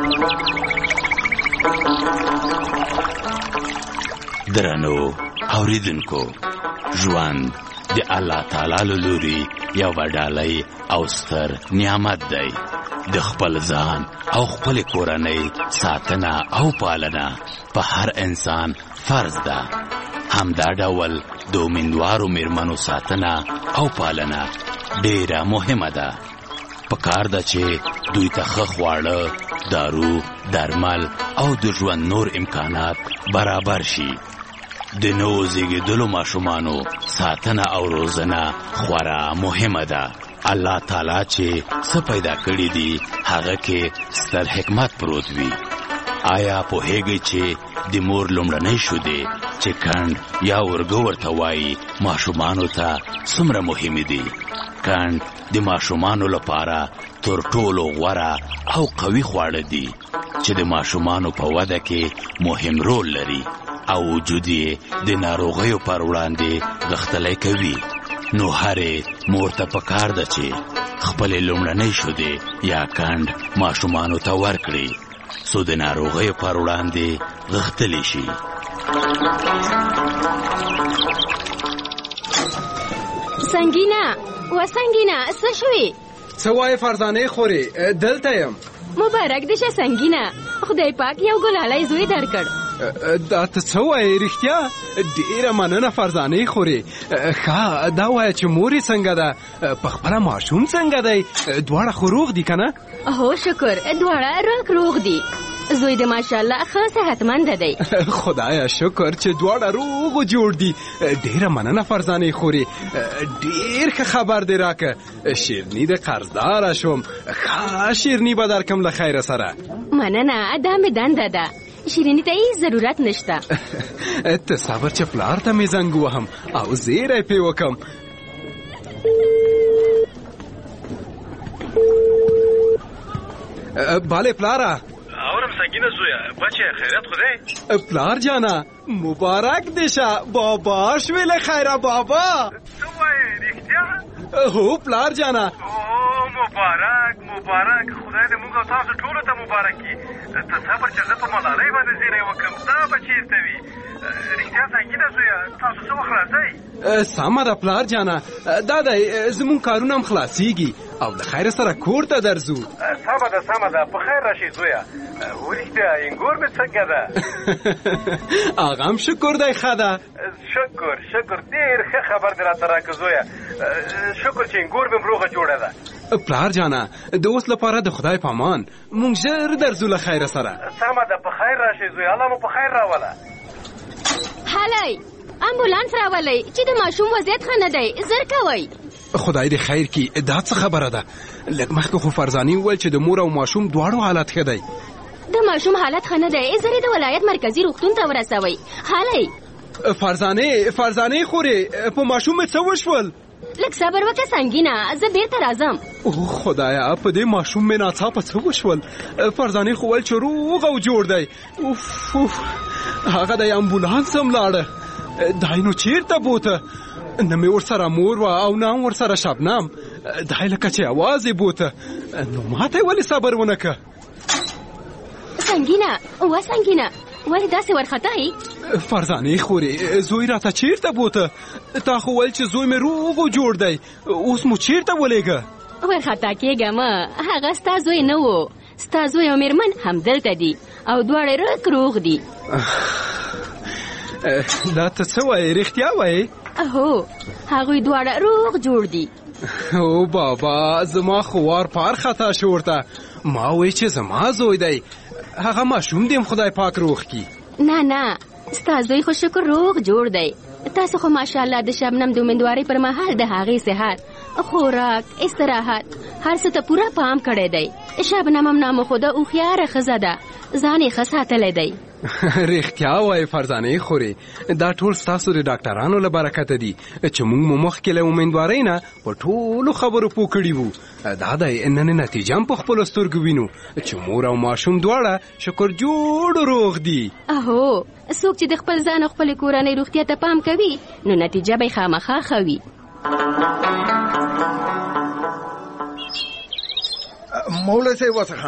درنو اوریدونکو، ژوند د الله تعالی له لوري یوه ډالۍ او ستر نعمت دی. د خپل ځان او خپل کورنۍ ساتنه او پالنه په هر انسان فرض ده. همدا ډول د امیندوارو میرمنو ساتنه او پالنه ډیره مهمه ده. پکار ده چې دوی ته ښه خواړه، دارو، درمل او د ژوند نور امکانات برابر شي. د نوو زیږېدلو ماشومانو ساتنه او روزنه خورا مهمه ده. الله تعالی چې څه پیدا کړي دي هغه کې ستر حکمت پروت وي. آیا پوهیږئ چې د مور لومړنۍ شیدې چې کڼ یا ورږه ورته وایي ماشومانو ته څومره مهمې دي؟ کڼ د ماشومانو لپاره تر ټولو غوره او قوي خواړه دي چې د ماشومانو په وده کې مهم رول لري او وجود یې د ناروغیو پر وړاندې غښتلی کوي. نو هرې مور ته پکار ده چې خپلې لومړنۍ شیدې یا کڼ ماشومانو ته ورکړي څو د ناروغیو پر وړاندې غښتلی شي. سنگینه و سنگینه څه شوې؟ څه وایې فرزانې خورې؟ دلته یم. مبارک دې شه سنگینه، خدای پاک یو ګلالی زوی درکړ. دا ته څه وایې؟ رښتیا؟ ډېره مننه فرزانې خورې. ښه دا وایه چې مورې څنګه ده؟ په خپله ماشوم څنګه دی؟ دواړه خو روغ دي که نه؟ هو شکر، دواړه روغ روغ دي. زوی د ماشاءالله ښه صحتمند دی. خدایا شکر چې دواړه روغ او جوړ دي. ډېره مننه فرزانې خورې، ډېر ښه خبر دې راکه. شیرني د قرضداره شوم. ښه شیرني به درکم له خیره سره. مننه، دا مې دنده ده. شیرینی ته هیڅ ضرورت نشته. ته صبر چې پلار ته مې زنګ وهم او زیری پې وکم. باله پلاره. اورم سنگینه زویا، بچه خیرت خدای؟ پلار جانا مبارک دیشه. بابا شوی له خیره بابا. تو وایې رښتیا؟ هو پلار جانا. او مبارک مبارک، خدای دې موږ او تاسو ټولو ته مبارک کړي. ته صبر چې زه په ملالۍ باندې زیری وکړم. دا به چېرته وي؟ رښتیا سنګینه زویا، تاسو څه وخت راځئ؟ سمه ده پلار جانا، دا دی زمونږ کارونه هم خلاصېږي او له خیره سره کور ته درځو. سمه ده سمه ده، په خیر راشئ زویا. ورښتیا انګور مې څنګه ده؟ هغه هم شکر دی ښه ده. شکر شکر، ډېر ښه خبر دې راته راکړه زویا. شکر چې انګور مې روغه جوړه ده. پلار جانا د اوس لپاره د خدای په امان مونږ ژر درځو له خیره سره. سمه ده، په خیر راشئ زویا. الله مو په خیر راوله. هلئ امبولانس راولئ چې د ماشوم وضعیت ښه نه دی، زر کوئ. خدای دې خیر کړي. دا څه خبره ده؟ لږ مخکې خو فرزانې وویل چې د مور او ماشوم دواړو حالت ښه دی. د ماشوم حالت ښه نه دی، زر یې د ولایت مرکزي روغتون ته ورسوئ. هلئ فرزانې فرزانې خورې په ماشوم مې څه وشول؟ لږ صبر وکړه سنګینه، زه بیرته راځم. اوه خدایا، په دې ماشوم مې ناڅاپه څه وشول؟ فرزانې خو ویل چې روغ او جوړ دی. اوف اوف، هغه دی امبولانس هم لاړه. دای نو چیرته بوته؟ نه مې ورسره مور وه او نه هم ورسره شبنم. دای لکه چې اواز یې بوته. نو ماته یې ولې صبر ونه که؟ سنګینه و سنګینه، ولې داسې ورخطایي؟ فرزانې خورې زوی راته چیرته بوته؟ تا خو ویل چې زوی مې روغ و جوړ دی، اوس مو چیرته ولېږه؟ ورخطا کېږه مه، هغه ستا زوی نه و. ستا زوی او مېرمن همدلته دي او دواړه روغ روغ دي. دا ته څه وایې؟ رښتیا وایې؟ هو، هغوی دواړه روغ جوړ دي. او بابا، زما خو وار پار خطا شو ورته. ما وی چې زما زوی دی، هغه ماشوم دې خدای پاک روغ کړي. نه نه، ستا زوی خو شکر روغ جوړ دی. تاسو خو ماشاءالله د شبنم د امیندوارۍ پر مهال د هغې صحت، خوراک، استراحت هر څه ته پوره پام کړی دی. شبنم هم نامه خو د هوښیاره ښځه ده، ځان یې ښه ساتلی دی. رښتیا وایې فرزانې خورې، دا ټول ستاسو د ډاکټرانو له برکته دي چې موږ مو مخکې له امیندوارۍ نه په ټولو خبرو پوه کړي وو. دا دی نن نتیجه هم په خپلو سترګو وینو چې مور او ماشوم دواړه شکر جوړ روغ دي. اهو، څوک چې د خپل ځان او خپلې کورنۍ روغتیا ته پام کوي نو نتیجه به یې خامخا ښه وي. مولوي صاحب وڅښنه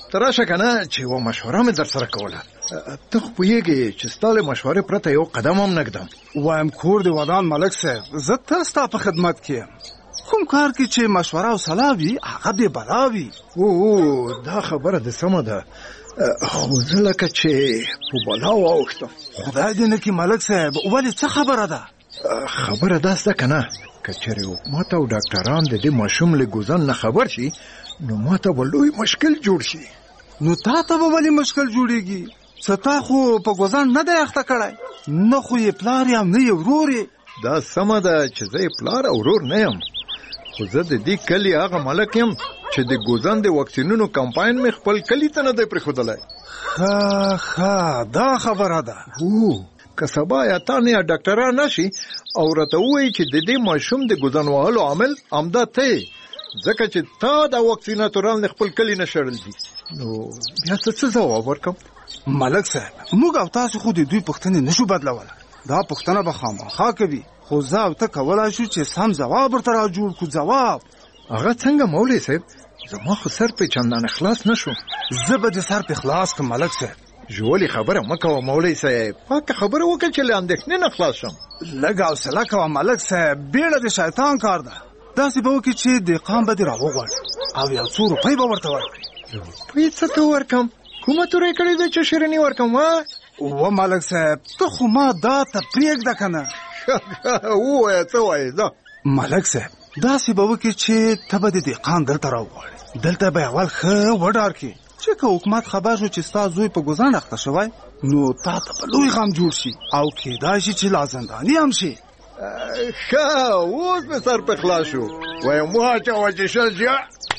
ته راشه که نه چې یوه مشوره مې در سره کوله. ته خو پوهېږې چې ستا له مشورې پرته یو قدم هم نه ږدم. وایم کور دې ودان ملک صاحب، زه تل ستا په خدمت کې یم. کوم کار کې چې مشوره او صلاح وي هغه بې بلا وي. او دا خبره دې سمه ده، خو زه لکه چې په بلا واوښتم. خدای دې نه کړي ملک صاحب. ولې څه خبره ده؟ خبره دا سته که نه، که چېرې حکومت او ډاکټران د دې ماشوم له ګوزن نه خبر شي نو ما ته به لوی مشکل جوړ شي. نو تا ته به ولې مشکل جوړېږي؟ څه تا خو په ګوزن نه دی اخته کړی، نه خو یې پلار یم نه یې ورور یې. دا سمه ده چې زه یې پلار او ورور نه یم، خو زه د دې کلي هغه ملک یم چې د ګوزن د واکسینونو کمپاین مې خپل کلي ته نه دی پرېښودلی. ښه ښه دا خبره ده. هو که سبا یا تا نه یا ډاکټران نشي او راته ووایي چې د دې ماشوم د ګوزن وهلو عامل همدا ته یې، ځکه چې تا دا واکسیناتوران د خپل کلي نه شړل دي، نو بیا څه څه ځواب ورکړم؟ ملک صاحب موږ او تاسو خو د دوی پوښتنې نشو بدلولی، دا پوښتنه به خامخا کوي، خو زه او ته کولی شو چې سم ځواب ورته را جوړ کړو. ځواب هغه څنګه مولوي صاحب؟ زما خو سر پې چندانه خلاص نشو. زه به دې سر پې خلاص کړم ملک صاحب. ژولې خبره مه کوه مولوي صاحب، پاکه خبره وکړه چې له اندېښنې نه خلاص شم. لږ حوصله کوه ملک صاحب، بیړه د شیطان کار ده. داسې به وکړي چې دهقان به دې راوغواړي او یو څو روپۍ به ورته ورکړي. روپۍ څه ته ورکړم؟ کومه تورې کړې ده چې شیریني ورکړم؟ وا و ملک صاحب ته خو ما دا ته پرېږده که نه. ووایه څه وایې؟ ځه ملک صاحب داسې به وکړي چې ته به د دهقان دلته راوغواړي، دلته به اول ښه وډار کړي چې که حکومت خبر شو چې ستا زوی په ګوزن اخته شوی نو تا ته به لوی غم جوړ شي او کېدای شي چې لا زنداني هم شي. ښه اوس مې سر په خلاص شو. وایم واچوه چې شل شي.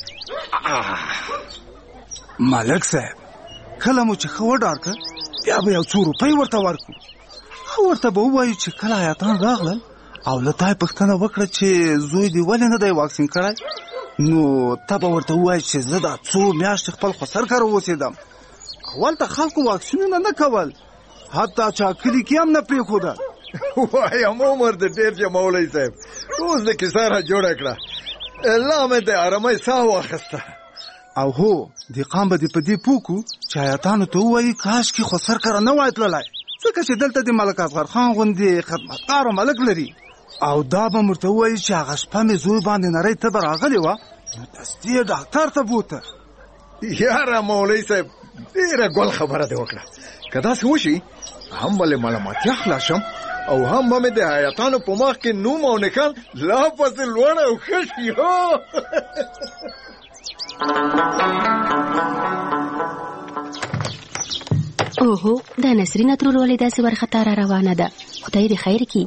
ملک صاحب کله مو چې ښه وډار کړه بیا به یو څو روپۍ ورته ورکړو. ښه ورته به ووایو چې کله حیاتان راغلل او له تا یې پوښتنه وکړه چې زوی دې ولې نه دی واکسین کړی، نو ته به ورته ووایې چې زه دا څو میاشتې خپل خسر کره اوسېدم. اول ته خلکو واکسینونه نه کول، حتی چا کلي کې هم نه پرېښودل. وایم عمر دې ډېر چې مولوي صاحب، اوس د کیسه را جوړه کړه، لا مې د ارامۍ ساه واخیسته. او هو دهقان به دې په دې پوه کړو چې حیاتانو ته ووایي کاشکې خسر کره نه وای تللی، ځکه چې دلته د ملک اصغر خان غوندې خدمتګاره ملک لري. او دا به ورته ووایي چې هغه شپه مې زوی باندې نری تبه راغلې وه نو دستي یې ډاکټر ته بوته. یاره مولوي صاحب ډېره ګل خبره دې وکړه. که داسې وشي هم به له ملامتیا خلاص شم او هم به مې د حیاتانو په مخ کې نوم او نښان لا پسې لوړ او ښه شي. اوهو دا نسرینه ترور ولې داسې ورخطا را روانه ده؟ خدای دې خیر کړي.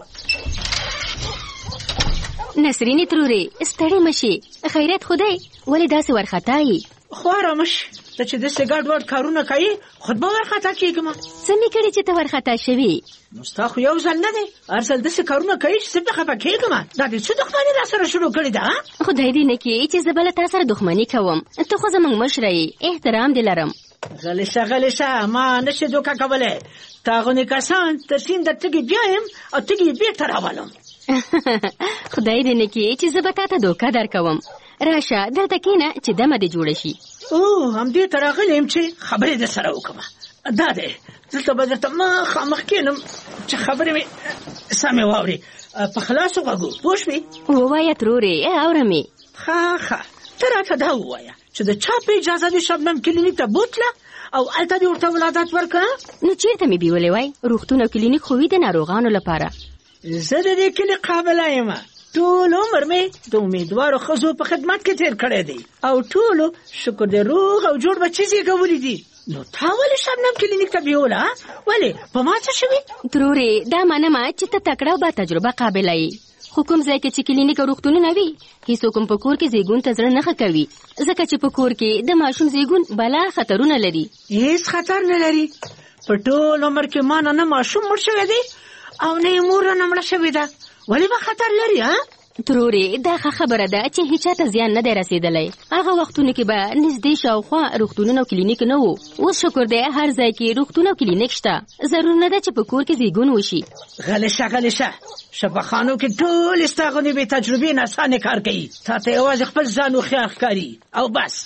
نسرینې ترورې ستړې مشي، خیرت خدای ولې داسې ورخطا یې؟ خو آرامه شي، ته چې داسې ګډ وډ کارونه کوي خود به ورخطا کېږم. څه مې کړي چې ته ورخطا شوې؟ نو ستا خو یو ځل نه دی، هر ځل داسې کارونه کوي چې زه پرې خفه کېږم. دا دې څه دښمني را سره شروع کړې ده؟ خدای دې نه کړي چې زه به له تا سره دښمني کوم. ته خو زموږ مشره یې، احترام دې لرم. غلی شه غلی شه، ما نشي دوکه کولی. تا غونې کسان تر سیند تږي بیایم او تږي بېرته راولم. خدای دې نه کړي چې زه به تا ته دوکه درکوم. راشه دلته کښېنه چې دمه دې جوړه شي. او همدې ته راغلی یم چې خبرې در سره وکړم. دا دی دلته به درته مخامخ کښېنم چې خبرې مې سمې واورې په خلاصو غوږو. پوه شوې؟ ووایه ترورې اورم یې. ښه ښه ته راته دا ووایه چې د چا په اجازه دې شبنم کلینیک ته بوتله او هلته دې ورته ولادت ورکړه؟ نو چېرته مې بیولې وای؟ روغتون او کلینیک خو وي د ناروغانو لپاره. زه د دې کلي قابله یم. ټول عمر مې د امیدوارو ښځو په خدمت کې تېر کړی دی او ټولو شکر دې روغ او جوړ بچي زېږولي دي. نو تا ولې شبنم کلینیک ته بیوله؟ ولې په ما څه شوي؟ ترورې دا منمه چې ته تکړه او با تجربه قابله یې، خو کوم ځای کې چې کلینیک او روغتونونه وي هیڅوک هم په کور کې زیږون ته زړه نه ښه کوي، ځکه چې په کور کې د ماشوم زیږون بلا خطرونه لري. هیڅ خطر نه لري. په ټول عمر کې ما نه نه ماشوم مړ شوی دی او نه یې مور رانه مړه شوې ده. ولې به خطر لري؟ ها ترورې دا ښه خبره ده چې هیچا ته زیان نه دی رسېدلی. هغه وختونو کې به نږدې شاوخوا روغتونونه او کلینیک نه وو. اوس شکر دی هر ځای کې روغتون او کلینیک شته. ضرور نه ده چې په کور کې زیږون وشي. غلی شه غلی شه، شفاخانو کې ټول ستا غوندې بې تجربې ناسانې کار کوي. تا ته یوازې خپل ځان هوښیار ښکاري او بس.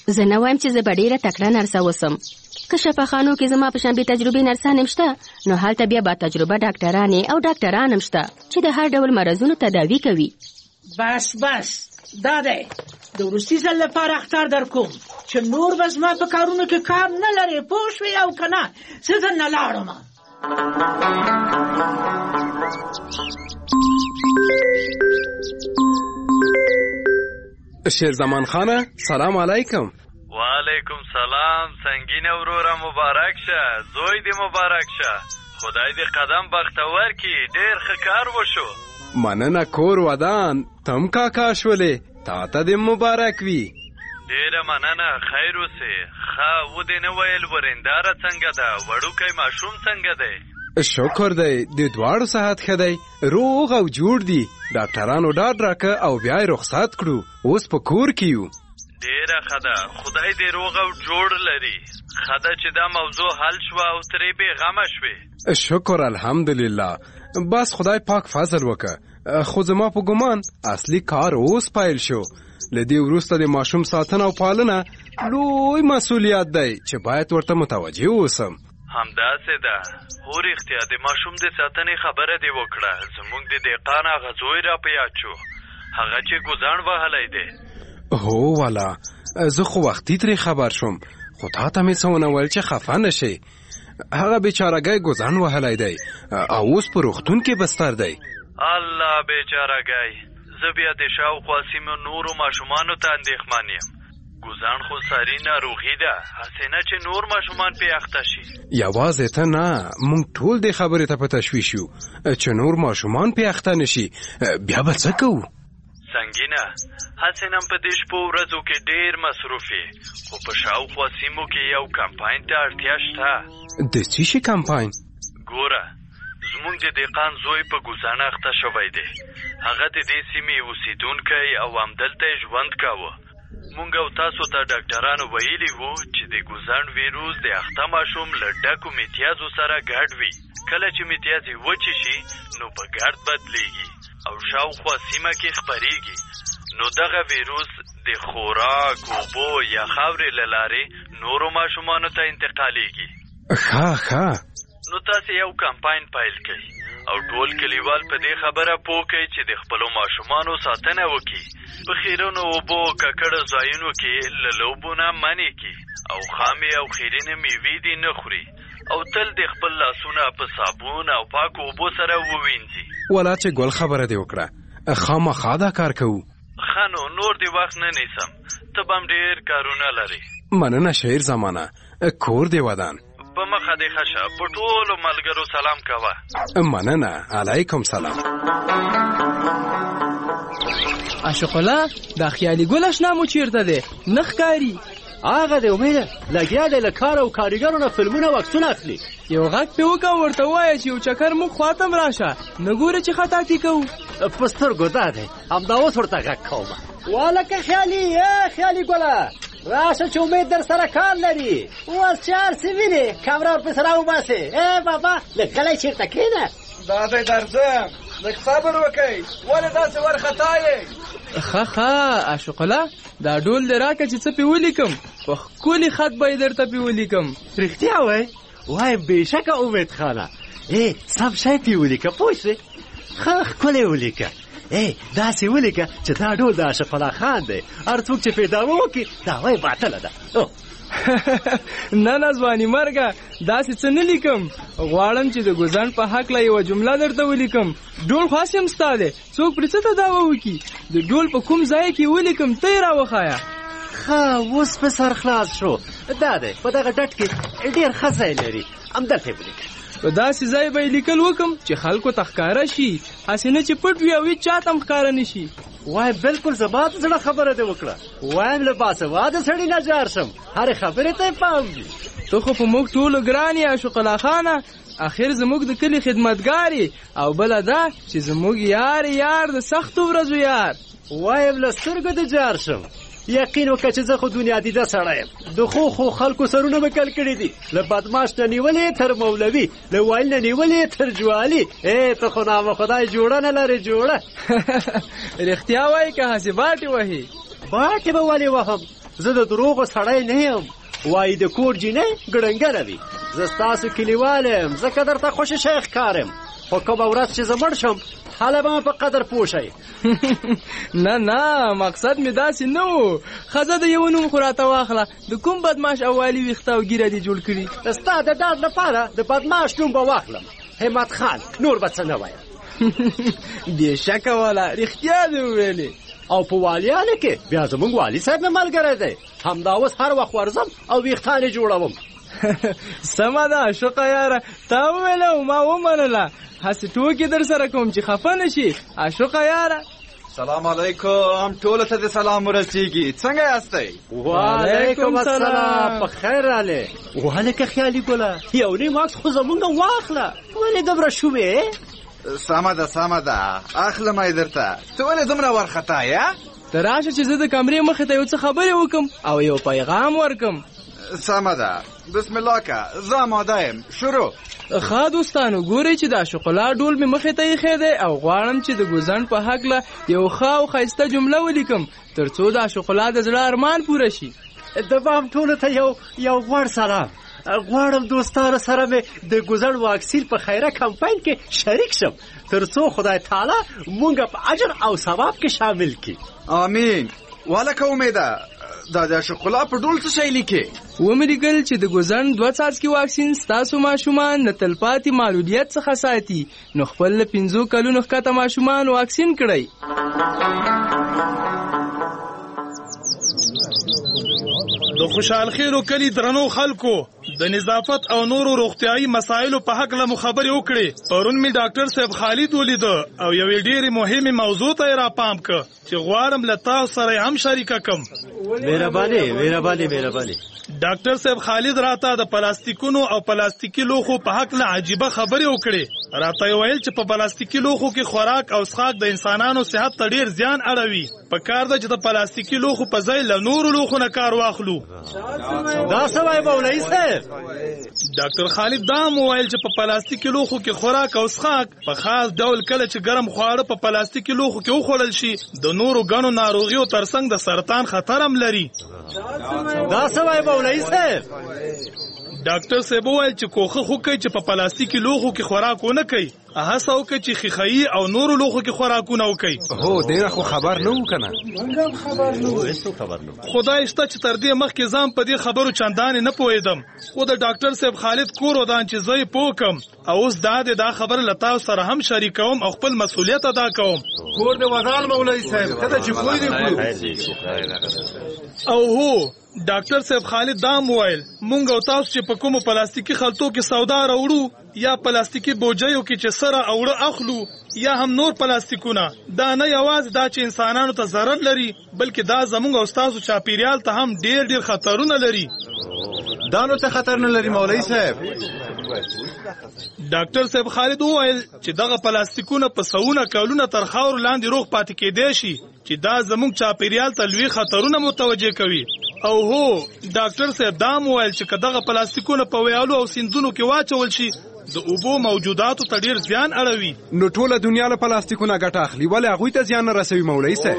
زه نه وایم چې زه به ډېره تکړه نرسه اوسم. که شفاخانو کې زما په شان بې تجربې نرسان شته، نو هلته بیا با تجربه ډاکټرانې او ډاکټران هم شته چې د هر ډول مرضونو تداوي کوي. بس بس دا دی، د وروستي ځل لپاره اختار در کوم چې نور به زما په کارونو کې کار نه لرې، پوه شوې او که نه زه درنه لاړم. شیرزمان خانه سلام علیکم. وعلیکم سلام. سنگین وروره مبارک شه، زوی دی مبارک شه، خدای دی قدم بختور کی، ډیر ښه کار وشو. مننه کور ودان، تم کاکا شولې، تا ته دې مبارک وي. ډیره مننه، خیر اوسې. ښه ودې نه ویل ورنداره څنګه ده، وړوکی ماشوم څنګه دی؟ شکر دی، د دواړو صحت ښه دی، روغ او جوړ دي. ډاکټرانو ډاډ راکه او بیا یې رخصت کړو، اوس په کور کې یو. ډیره ښه ده، خدای دې روغ او جوړ لري. ښه ده چې دا موضوع حل شوه او ترې بېغمه شوې. شکر الحمدلله، بس خدای پاک فضل وکړه. خو زما په ګمان اصلي کار اوس پیل شو. له دې وروسته د ماشوم ساتنه او پالنه لوی مسؤلیت دی چې باید ورته متوجه اوسم. همداسې ده، هو رښتیا د ماشوم د ساتنې خبره دې وکړه. زموږ د دهقان هغه زوی را په یاد شو، هغه چې ګوزڼ وهلی دی. هو والا، زه خو وختي ترې خبر شوم، خو تا ته مې څه ونه ویل چې خفه نه شې. هغه بیچارهګی ګوزڼ وهلی دی او اوس په روغتون کې بستر دی. الله بیچارهګی، زه بیا د شاوخوا سیمو نورو ماشومانو ته اندېښمن یم. ګوزڼ خو ساري ناروغي ده، هسې نه چې نور ماشومان پې اخته شي. یوازې ته نه، موږ ټول دې خبرې ته په تشویش یو چې نور ماشومان پې اخته نه شي. بیا به څه کوو؟ سنګینه، هسې نن په دې شپو ورځو کې ډېر مصروف یې، خو په شاوخوا سیمو کې یو کمپاین ته اړتیا شته. د څه شي کمپاین؟ ګوره، زموږ د دهقان زوی په ګوزڼ اخته شوی دی. هغه د دې سیمې اوسېدونکی او همدلته یې ژوند کاوه. مونږ او تاسو ته ډاکټرانو ویلي وو چې د ګوزڼ ویروس د اخته ماشوم له ډکو میتیازو سره ګډ وي. کله چې میتیازې وچې شي نو په ګرد بدلیږي او شاوخوا سیمه کې خپریږي. نو دغه ویروس د خوراک، اوبو یا خاورې له لارې نورو ماشومانو ته انتقالیږي. ښه ښه. نو تاسې یو کمپاین پیل کړئ او ټول کلیوال په دې خبره پوه کړئ چې د خپلو ماشومانو ساتنه وکړي. په خیرونو اوبو ککړو ځایونو کې له لوبو نه منع کړي او خامې او خیرینې میوې دې نه خوري او تل د خپل لاسونه په صابون او پاکو اوبو سره ووینځي. ولا چې ګل خبره دې وکړه، خامخا دا کار کوو. ښه نو نور دې وخت نه نیسم، ته به هم ډېر کارونه لرې. مننه شعر زمانه، کور دې ودان. په مخه دې ښه شه، په ټولو ملګرو سلام کوه. مننه، علیکم سلام. عاشق الله، دا خیالي ګل اشنا مو چیرته دی؟ نه ښکاري. هغه دی امیده، لګیا دی له کار او کاریګرو نه فلمونه او عکسونه اخلي. یو غږ پې وکړه، ورته ووایه چې یو چکر موږ خواته م راشه، نه ګوره چې خطاطي کوو. په سترګو دا دی، همدا اوس ورته غږ کومه. والکه خیالي، ای خیالي ګله، راشه چې امید در سره کار لري. اوس چې هر څه وینې کمره ورپسې سره وباسې. ای بابا، لږ غلی چېرته کښېنه. دا دی درځم، لږ صبر وکئ، ولې داسې وارخطا یې؟ ښه ښه عاشق الله، دا ډول دې راکړه چې څه پې ولیکم، په ښکلي خط به یې درته پې ولیکم. رښتیا وایې؟ وایم بېشکه امید خانه، ای سم شی پې ولیکه، پوه شوې؟ ښه ښکلی ولیکه. ای داسې ولیکه چې دا ډول د عاشق الله خان دی، هر څوک چې پیداوه وکړي دعوا یې باطله ده. نه نه ځواني مرګه، داسې څه نه لیکم. غواړم چې د ګوزڼ په هکله یوه جمله درته ولیکم. ډول خاص یم ستا دی، څوک پرې څه ته دعوه وکړي. د ډول په کوم ځای کې ولیکم ته یې راوښایه. ښه اوس په سر خلاص شو. دا دی په دغه ډټ کې ډېر ښه ځای لري، همدلته یې ولیکه. په داسې ځای به یې لیکل وکم چې خلکو ته ښکاره شي، هسې نه چې پټ وي او هېڅ چا ته هم ښکاره نه شي. وایم بالکل زما د زړه خبره دې وکړه. وایم له باسواده سړي نه جار شم، هرې خبرې ته یې پام وي. ته خو په موږ ټولو ګران یې عاشق الله خانه، اخر زموږ د کلي خدمتګار یې، او بله دا چې زموږ یار یار د سختو ورځو یار. وایم له سترګو دې جار شم. یقین وکړه چې زه خو دنیا دیده سړی یم. د خو خو خلکو سرونه مې کل کړي دي، له بدماش نه نیولې تر مولوي، له وایل نه نیولې تر جوالي. ای ته خو نامه خدای جوړه نه لرې جوړه. رښتیا وایي که هسې باټې وهي؟ باټې به ولې وهم؟ زه د دروغو سړی نه یم. وایي د کور جینۍ ګړنګره وي. زه ستاسو کلیوال یم، ځکه درته خوشې شی ښکارم. خو کومه ورځ چې زه مړ شم هله به مې په قدر پوه شئ. نه نه، مقصد مې داسې نه و. ښځه د یو نوم خو راته واخله. د کوم بدماش او والي ویښته او ږیره دې جوړ کړي؟ ستا د ډاډ لپاره د بدماش نوم به واخلم، همت خان. نور به څه نه وایم. بې شکه والا، رښتیا دې وویلې. او په والیانو کې بیا زموږ والي صاحب مې ملګری دی. همدا اوس هر وخت ورځم او ویښتان یې جوړوم. سمه ده عاشقه یاره، تا وویله او ما ومنله. هسې ټوکې در سره کوم چې خفه نه شي عاشقه یاره. سلام علیکم، ټولو ته د سلام ورسیږي. څنګه یاستئ؟ وعلیکم السلام، په خیر راغلې. وهلکه خیالي ګله، یو نیم عکس خو زمونږ واخله. ولې دومره شومې؟ سمه ده سمه ده، اخلم یې درته. ته ولې دومره وارخطا یې؟ ته راشه چې زه د کمرې مخې ته یو څه خبرې وکم او یو پیغام ورکم. سمه ده، بسم الله که، زه آماده یم. شروع. ښه دوستانو، ګورئ چې دا شوکولا ډول مې مخې ته ایښی دی او غواړم چې د ګوزڼ په هکله یو ښه او ښایسته جمله ولیکم تر څو دا شوکولا د زړه ارمان پوره شي. د بام ټولو ته یو یو غوړ سلام. غواړم دوستانو سره مې د ګوزڼ واکسین په خیره کمپاین کې شریک شم تر څو خدای تعالی مونږ په اجر او ثواب کې شامل کړي. آمین. والکه امیده، دا د شوکولا په ډول څه شی لیکي؟ ومې لیکل چې د ګوزڼ دوه څاڅکي واکسین ستاسو ماشومان د تلپاتې معلولیت څخه ساتي، نو خپل له پنځو کلونو ښکته ماشومان واکسین کړئ. د خوشحال خیرو کلی درنو خلکو د نظافت او نورو روغتیايي مسایلو په حق له مخابرې وکړې. پرون می ډاکټر صاحب خالد ولیده او یوې ډېرې مهمه موضوع ته را پام ک چې غواړم له تاسو سره هم شریکه کم. مهرباني مهرباني مهرباني. ډاکټر صاحب خالد راته د پلاستیکونو او پلاستیکي لوښو په حق له عجیبه خبرې وکړې. راته ویل چې په پلاستیکي لوښو کې خوراک او څښاک د انسانانو صحت ته ډېر زیان اړوي. په کار ده چې د پلاستیکي لوښو په ځای له نورو لوښو نه کار واخلو. دا څه وایي مولوي صاحب؟ ډاکټر خالد دا مو ویل چې په پلاستیکي لوښو کې خوراک او څښاک په خاص ډول کله چې ګرم خواړه په پلاستیکي لوښو کې وخوړل شي د نورو ګڼو ناروغیو ترڅنګ د سرطان خطر هم لري. دا څه وایي مولوي صاحب؟ ډاکټر صاحب وویل چې کوښښ وکړئ چې په پلاستیکي لوښو کې خوراک ونه کوئ. هڅه وکړئ چې ښیښایي او نورو لوښو کې خوراکونه وکړئ. هو ډېره خو خبر نه وو که نه؟ خدای شته چې تر دې مخکې ځان په دې خبرو چندانې نه پوهېدم، خو د ډاکټر صاحب خالد کور ودان چې زه یې پوه کړم او اوس دا دی دا خبره له تاسو سره هم شریکوم او خپل مسؤلیت ادا کوم. کور دې ودان مولوي صاحب، ښه ده چې پوه دې کړو. او هو ډاکټر صاحب خالد دا موایل مونږ او تاسو چې په کومو پلاستیکي خلطو کې سودا راوړو یا پلاستیکي بوجیو کې چې سره اوړه اخلو یا هم نور پلاستیکونه، دا نه یوازې دا چې انسانانو ته ضرر لري بلکې دا زمونږ او تاسو چاپیریال ته هم ډېر ډېر خطرونه لري. دا نو څه خطر نه لري مولوي صاحب؟ ډاکټر صاحب خالد وویل چې دغه پلاستیکونه په سوونه کلونه تر خاورو لاندې روغ پاتې کېدای شي چې دا زموږ چاپیریال ته لوی خطرونه متوجه کوي. او هو ډاکټر صاحب دا وویل چې که دغه پلاستیکونه په ویالو او سیندونو کې واچول شي د اوبو موجوداتو ته ډېر زیان اړوي. نو ټوله دنیا له پلاستیکونه ګټه اخلي، ولې هغوی ته زیان نه رسوي مولوي صاحب؟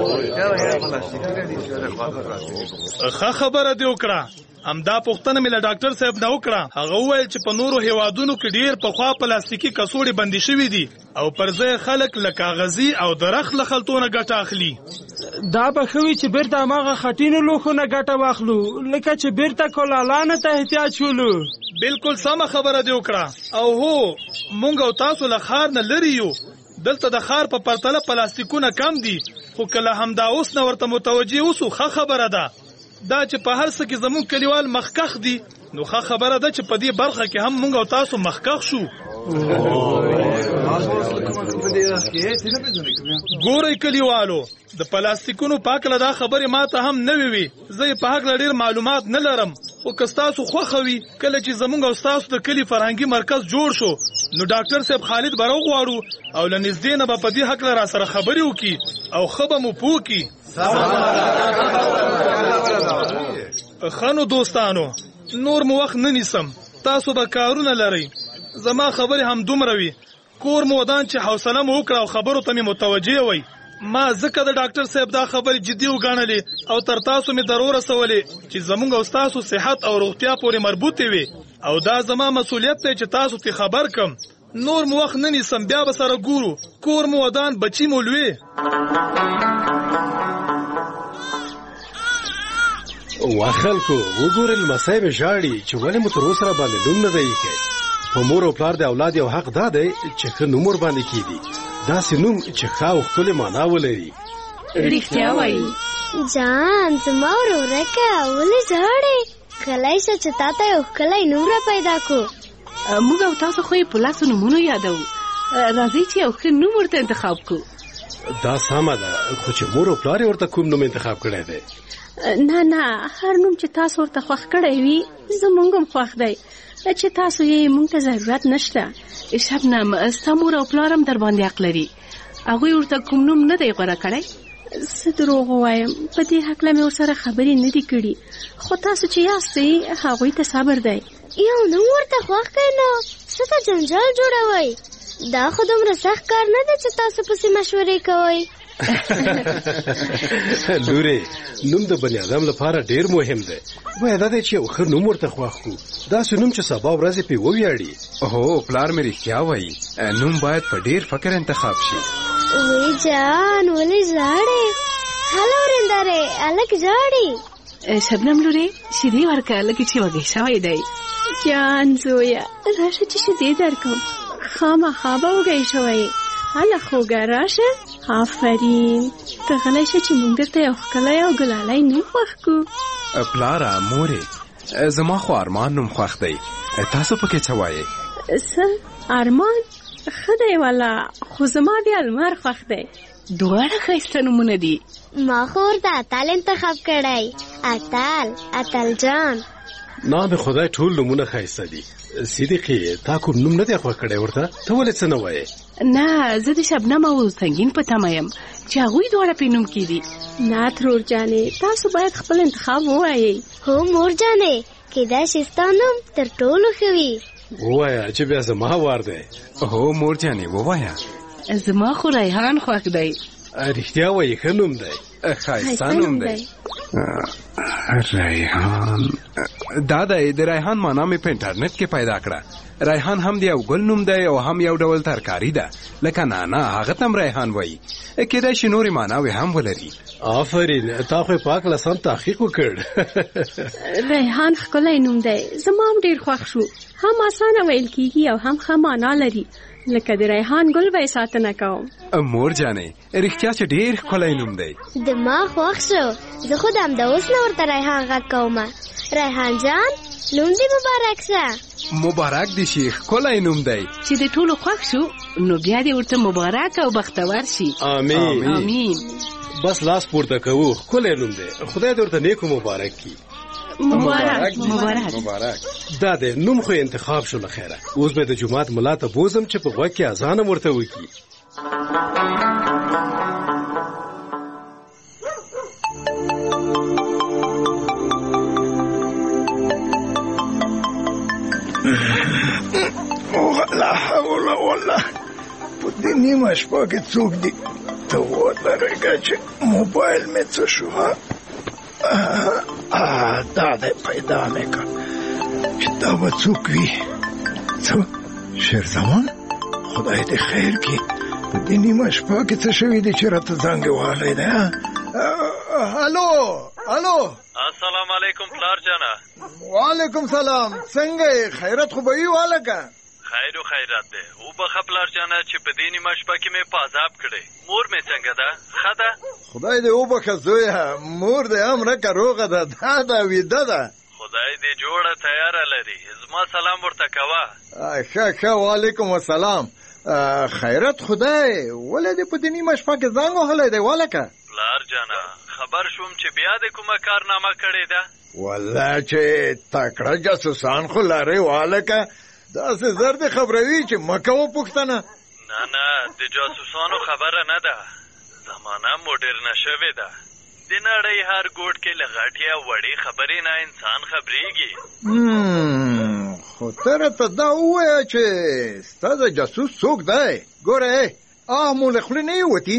ښه خبره دې وکړه. همدا پوښتنه مې له ډاکټر صاحب نه وکړه. هغه وویل چې په نورو هیوادونو کې ډېر پخوا پلاستیکي کڅوړې بندي شوي دي او پر ځای خلک له کاغذي او درخت له خلطو نه ګټه اخلي. دا به ښه وي چې بیرته هماغه خټینو لوښو نه ګټه واخلو لکه چې بیرته کولالانو ته احتیاج شولو. بالکل سمه خبره دې وکړه. او هو مونږ او تاسو له ښار نه لرې یو، دلته د ښار په پرتله پلاستیکونه کم دي، خو کله همدا اوس نه ورته متوجه اوسو ښه خبره ده. دا چې په هر څه کې زموږ کلیوال مخکښ دي نو ښه خبره ده چې په دې برخه کې هم مونږ او تاسو مخکښ شو. ګورئ کلیوالو، د پلاستیکونو په هکله دا خبرې ما ته هم نوې وي. زه یې په هکله ډېر معلومات نه لرم، خو که ستاسو خوښه وي کله چې زموږ او ستاسو د کلي فرهنګي مرکز جوړ شو نو ډاکټر صاحب خالد به راوغواړو او له نږدې نه به په دې هکله را سره خبرې وکړي او ښه به مو پوه کړي. ښه نو دوستانو، نور مو وخت نه نیسم، تاسو به کارونه لرئ. زما خبرې هم دومره وي. کور مو ودان چې حوصله مو وکړه او خبرو ته مې متوجه وئ. ما ځکه د ډاکټر صاحب دا خبرې جدي وګڼلې او تر تاسو مې ضرور رسولې چې زموږ او تاسو صحت او روغتیا پورې مربوطې وي او دا زما مسؤلیت دی چې تاسو ته خبر کم. نور مو وخت نه نیسم، بیا به سره ګورو. کور مو ودان، بچی مو لوی. وا خلکو وګورئ لمسی مې ژاړي چې ولې مو تر اوسه راباندې نوم نه دی ایښی. په مور او پلار د اولاد یو حق دا دی چې ښه نوم ورباندې کېږي، داسې نوم چې ښه او ښکلې معنا ولري. رښتیا وایي جان زما ورورکه ولې ژاړې؟ غلی شه چې تا ته یو ښکلی نوم را پیدا کړو. موږ او تاسو خو یې په لاسو نومونو یادوو. راځئ چې یو ښه نوم ورته انتخاب کړو. دا سمه ده، خو چې مور او پلار یې ورته کوم نوم انتخاب کړی دی؟ نه نه، هر نوم چې تاسو ورته خوښ کړی وي زموږ هم خوښ دی، چې تاسو یې موږ ته ضرورت نشته. شبنم ستا مور او پلار هم در باندې حق لري، هغوی ورته کوم نوم نه دی غوره کړی. څه دروغ ووایم، په دې هکله مې ورسره خبرې نه دي کړي، خو تاسو چې یاستئ هغوی ته صبر دی. یو نوم ورته خوښ کړئ نو څه ته جنجال جوړوئ؟ دا خو دومره سخت کار نه دی چې تاسو پسې مشورې کوئ. لورې، نوم د بني ادم لپاره ډیر مهم دی. باید دا دی چې یو ښه نوم ورته خوښ کړو، داسې نوم چې سبا ورځې پرې وویاړي. هو پلار مې رښتیا وایي، نوم باید په ډیر فکر انتخاب شي. وی جان ولې ژاړې؟ هلو ورندارې هلک ژاړي. شبنم لورې شیدې ورکړه، لکه چې وږی شوی دی. جان زویه راشه چې شیدې درکړم، خامخا به وږی شوی. هله خوږه راشه. آفرین، ته غلی شه چې موږ درته یو ښکلی او ګلالی نوم خوښ کړو. پلاره مورې زما خو ارمان نوم خوښ دی، تاسو پکې څه وایئ؟ څه ارمان؟ ښه دی والا، خو زما بیا لمر خوښ دی. دواړه ښایسته نومونه دي. ما خو ورته اتل انتخاب کړی، اتل اتل جان. نه د خدای ټول نومونه ښایسته دي. صدیقې تا کوم نوم نه دی خوښ کړی ورته؟ ته ولې څه نه وایې؟ نه، زه د شبنم او سنګین په تمه یم چې هغوی دواړه پرې نوم کېدي. نه ترور جانې، تاسو باید خپل انتخاب ووایئ. هو مور جانې، کېدای شي ستا نوم تر ټولو ښه وي. ووایه چې بیا زما وار دی. هو مور جانې ووایه. زما خو ریحان خوښ دی. رښتیا وایي ښه نوم دی، ښایسته نوم دی. ریحان دا دی، د ریحان معنا مې په انټرنیټ کې پیدا کړه. ریحان هم د یو ګل نوم دی او هم یو ډول ترکاري ده، لکه نانا هغه ته هم ریحان وایي. کېدای شي نورې معناوې هم ولري. آفرین، تا خو پاک لسان تحقیق وکړ. ریحان ښکلی نوم دی، زما هم ډېر خوښ شو. هم اسانه ویل کېږي او هم ښه معنا لري، لکه د ریحان ګل به یې ساتنه کوم. مور جانې رښتیا چې ډېر ښکلی نوم دی. د ما خوښ شو، زه خو د همدا اوس نه ورته ریحان غږ کومه. ریحان جان نوم دې مبارک شه. مبارک دې شي، ښکلی نوم دی. چې د ټولو خوښ شو نو بیا دې ورته مبارک او بختور شي. آمین آمین. بس لاس پورته کوو، ښکلی نوم دی، خدای دې ورته نیکو مبارک کړي. مبارک مبارک مبارک. دا دی نوم خو انتخاب شو له خیره. اوس به د جومات ملا ته بوزم چې په غوږ کې اذان هم ورته وکړي. لا حول ولا په دې نیمه شپه کې څوک دي؟ ته ودرېږه چې موبایل مې څه شو. دا دی پیدا مې کړ چې دا به څوک وي. څه شیرزمان، خدای دې خیر کړي. په دې نیمه شپه کې څه شوي دي چې راته زنګ وهلی دی؟ هلو هلو، السلام علیکم پلار جانا. وعلیکم سلام. څنګه یې؟ خیرت خو به وي والکه؟ خیر و خیرات دی. وبخه پلار جانا چې په دې نیمه شپه کې مې په عذاب کړی. مور مې څنګه ده؟ ښه ده؟ خدای دې وبخه زویه، مور دې هم رکه روغه ده، دا ده ویده ده. خدای دې جوړه تیاره لري. زما سلام ورته کوه. ښه ښه، وعلیکم السلام. خیرت خدای، ولې دې په دې نیمه شپه کې زنګ وهلی دی والکه؟ پلار جانا خبر شوم چې بیا دې کومه کارنامه کړې ده. والله چې تکړه جاسوسان خو لرې والکه، داسې زر دې خبروي چې مه کوه پوښتنه. نه نه، د جاسوسانو خبره نه ده، زمانه موډرنه شوې ده. د نړۍ هر ګوټ کې له غټې او وړې خبرې نه انسان خبرېږي. خو ته راته دا ووایه چې ستا د جاسوس څوک دی؟ ګوره اه مو له خولې نه یې وتي،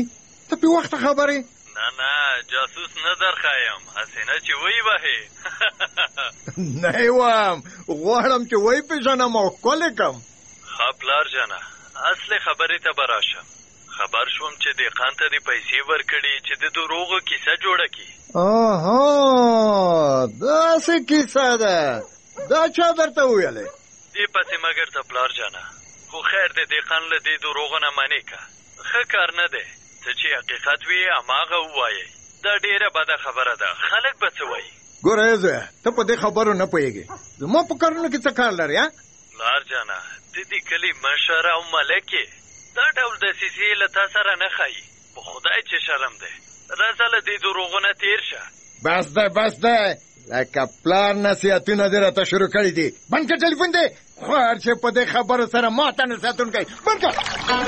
ته په وخت خبرې نه نه جاسوس نه درخایم حسینه چې وی وهې نه وام غواړم چې وای پیژنم او ښکلې کم ښه پلار جانه اصلي خبرې ته به راشم خبر شوم چې دهقان ته دې پیسې ورکړي چې د دروغو کیسه جوړه کړي آها داسې کیسه ده دا چا درته وویلې دې پسې مګر ته پلار جانه خو خیر دې دهقان له دې دروغو نه منې که ښه کار نه دی ته چې حقیقت وي هماغه ووایئ دا ډېره بده خبره ده خلک به څه وایي ګوره زویه ته په دې خبرو نه پوهېږې زما په کارونو کې څه کار لرې پلار جانه ته دې کلي مشر او ملک یې دا ډول دسیسې له تا سره نه ښایي په خدای چې شرم دی راځه له دې دروغو نه تېر شه بس ده بس ده لکه پلار نصیحتونه دې راته شروع کړي دي بند کړه ټلیفون دی خوار چې په دې خبرو سره ما ته نصیحتونه کوي بند کړه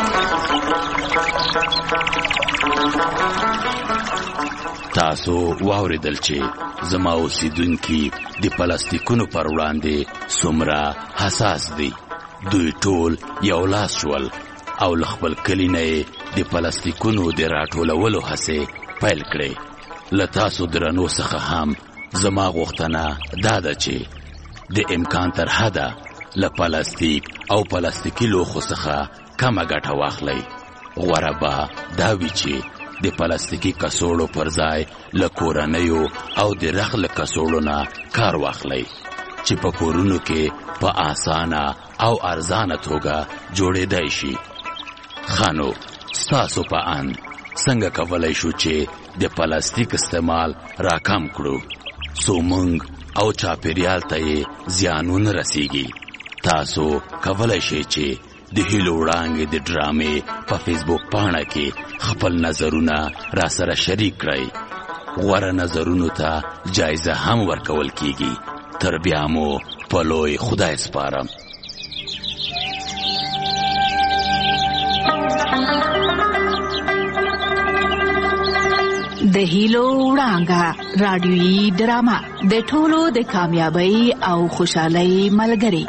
تاسو واوریدل چې زما اوسیدونکي د پلاستیکونو پر وړاندې څومره حساس دي دوی ټول یو لاس شول او له خپل کلي نه یې د پلاستیکونو د راټولولو هڅې پیل کړې له تاسو درنو څخه هم زما غوښتنه دا ده چې د امکان تر حده له پلاستیک او پلاستیکي لوښو څخه کمه ګټه واخلئ غوره به دا وي چې د پلاستیکي کڅوړو پر ځای له کورنیو او د رخ له کڅوړو نه کار واخلئ چې په کورونو کې په اسانه او ارزانه توګه جوړېدای شي خانو ستاسو په ان څنګه کولای شو چې د پلاستیک استعمال راکم کړو څو موږ او چاپیریال ته یې زیانونه رسیږي تاسو کولای شئ چې د هیلو وړانګې د ډرامې په فیسبوک پاڼه کې خپل نظرونه را سره شریک کړئ غوره نظرونو ته جایزه هم ورکول کیږي تر بیا مو په لوی خدای سپارم د هیلو وړانګه رادیويي ډرامه د ټولو د کامیابی او خوشحالۍ ملګری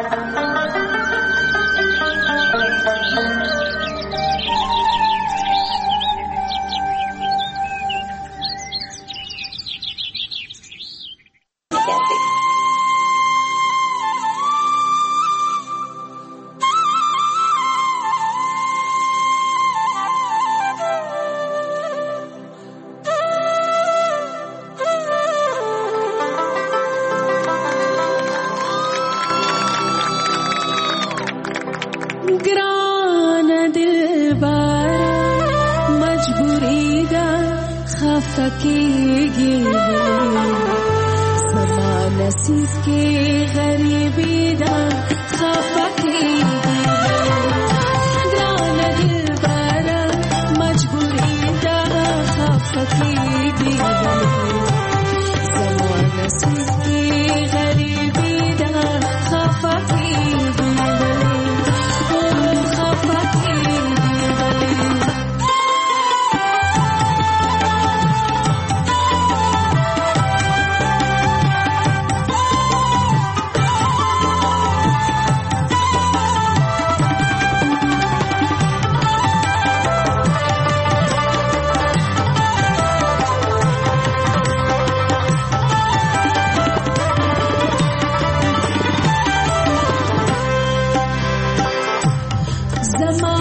زما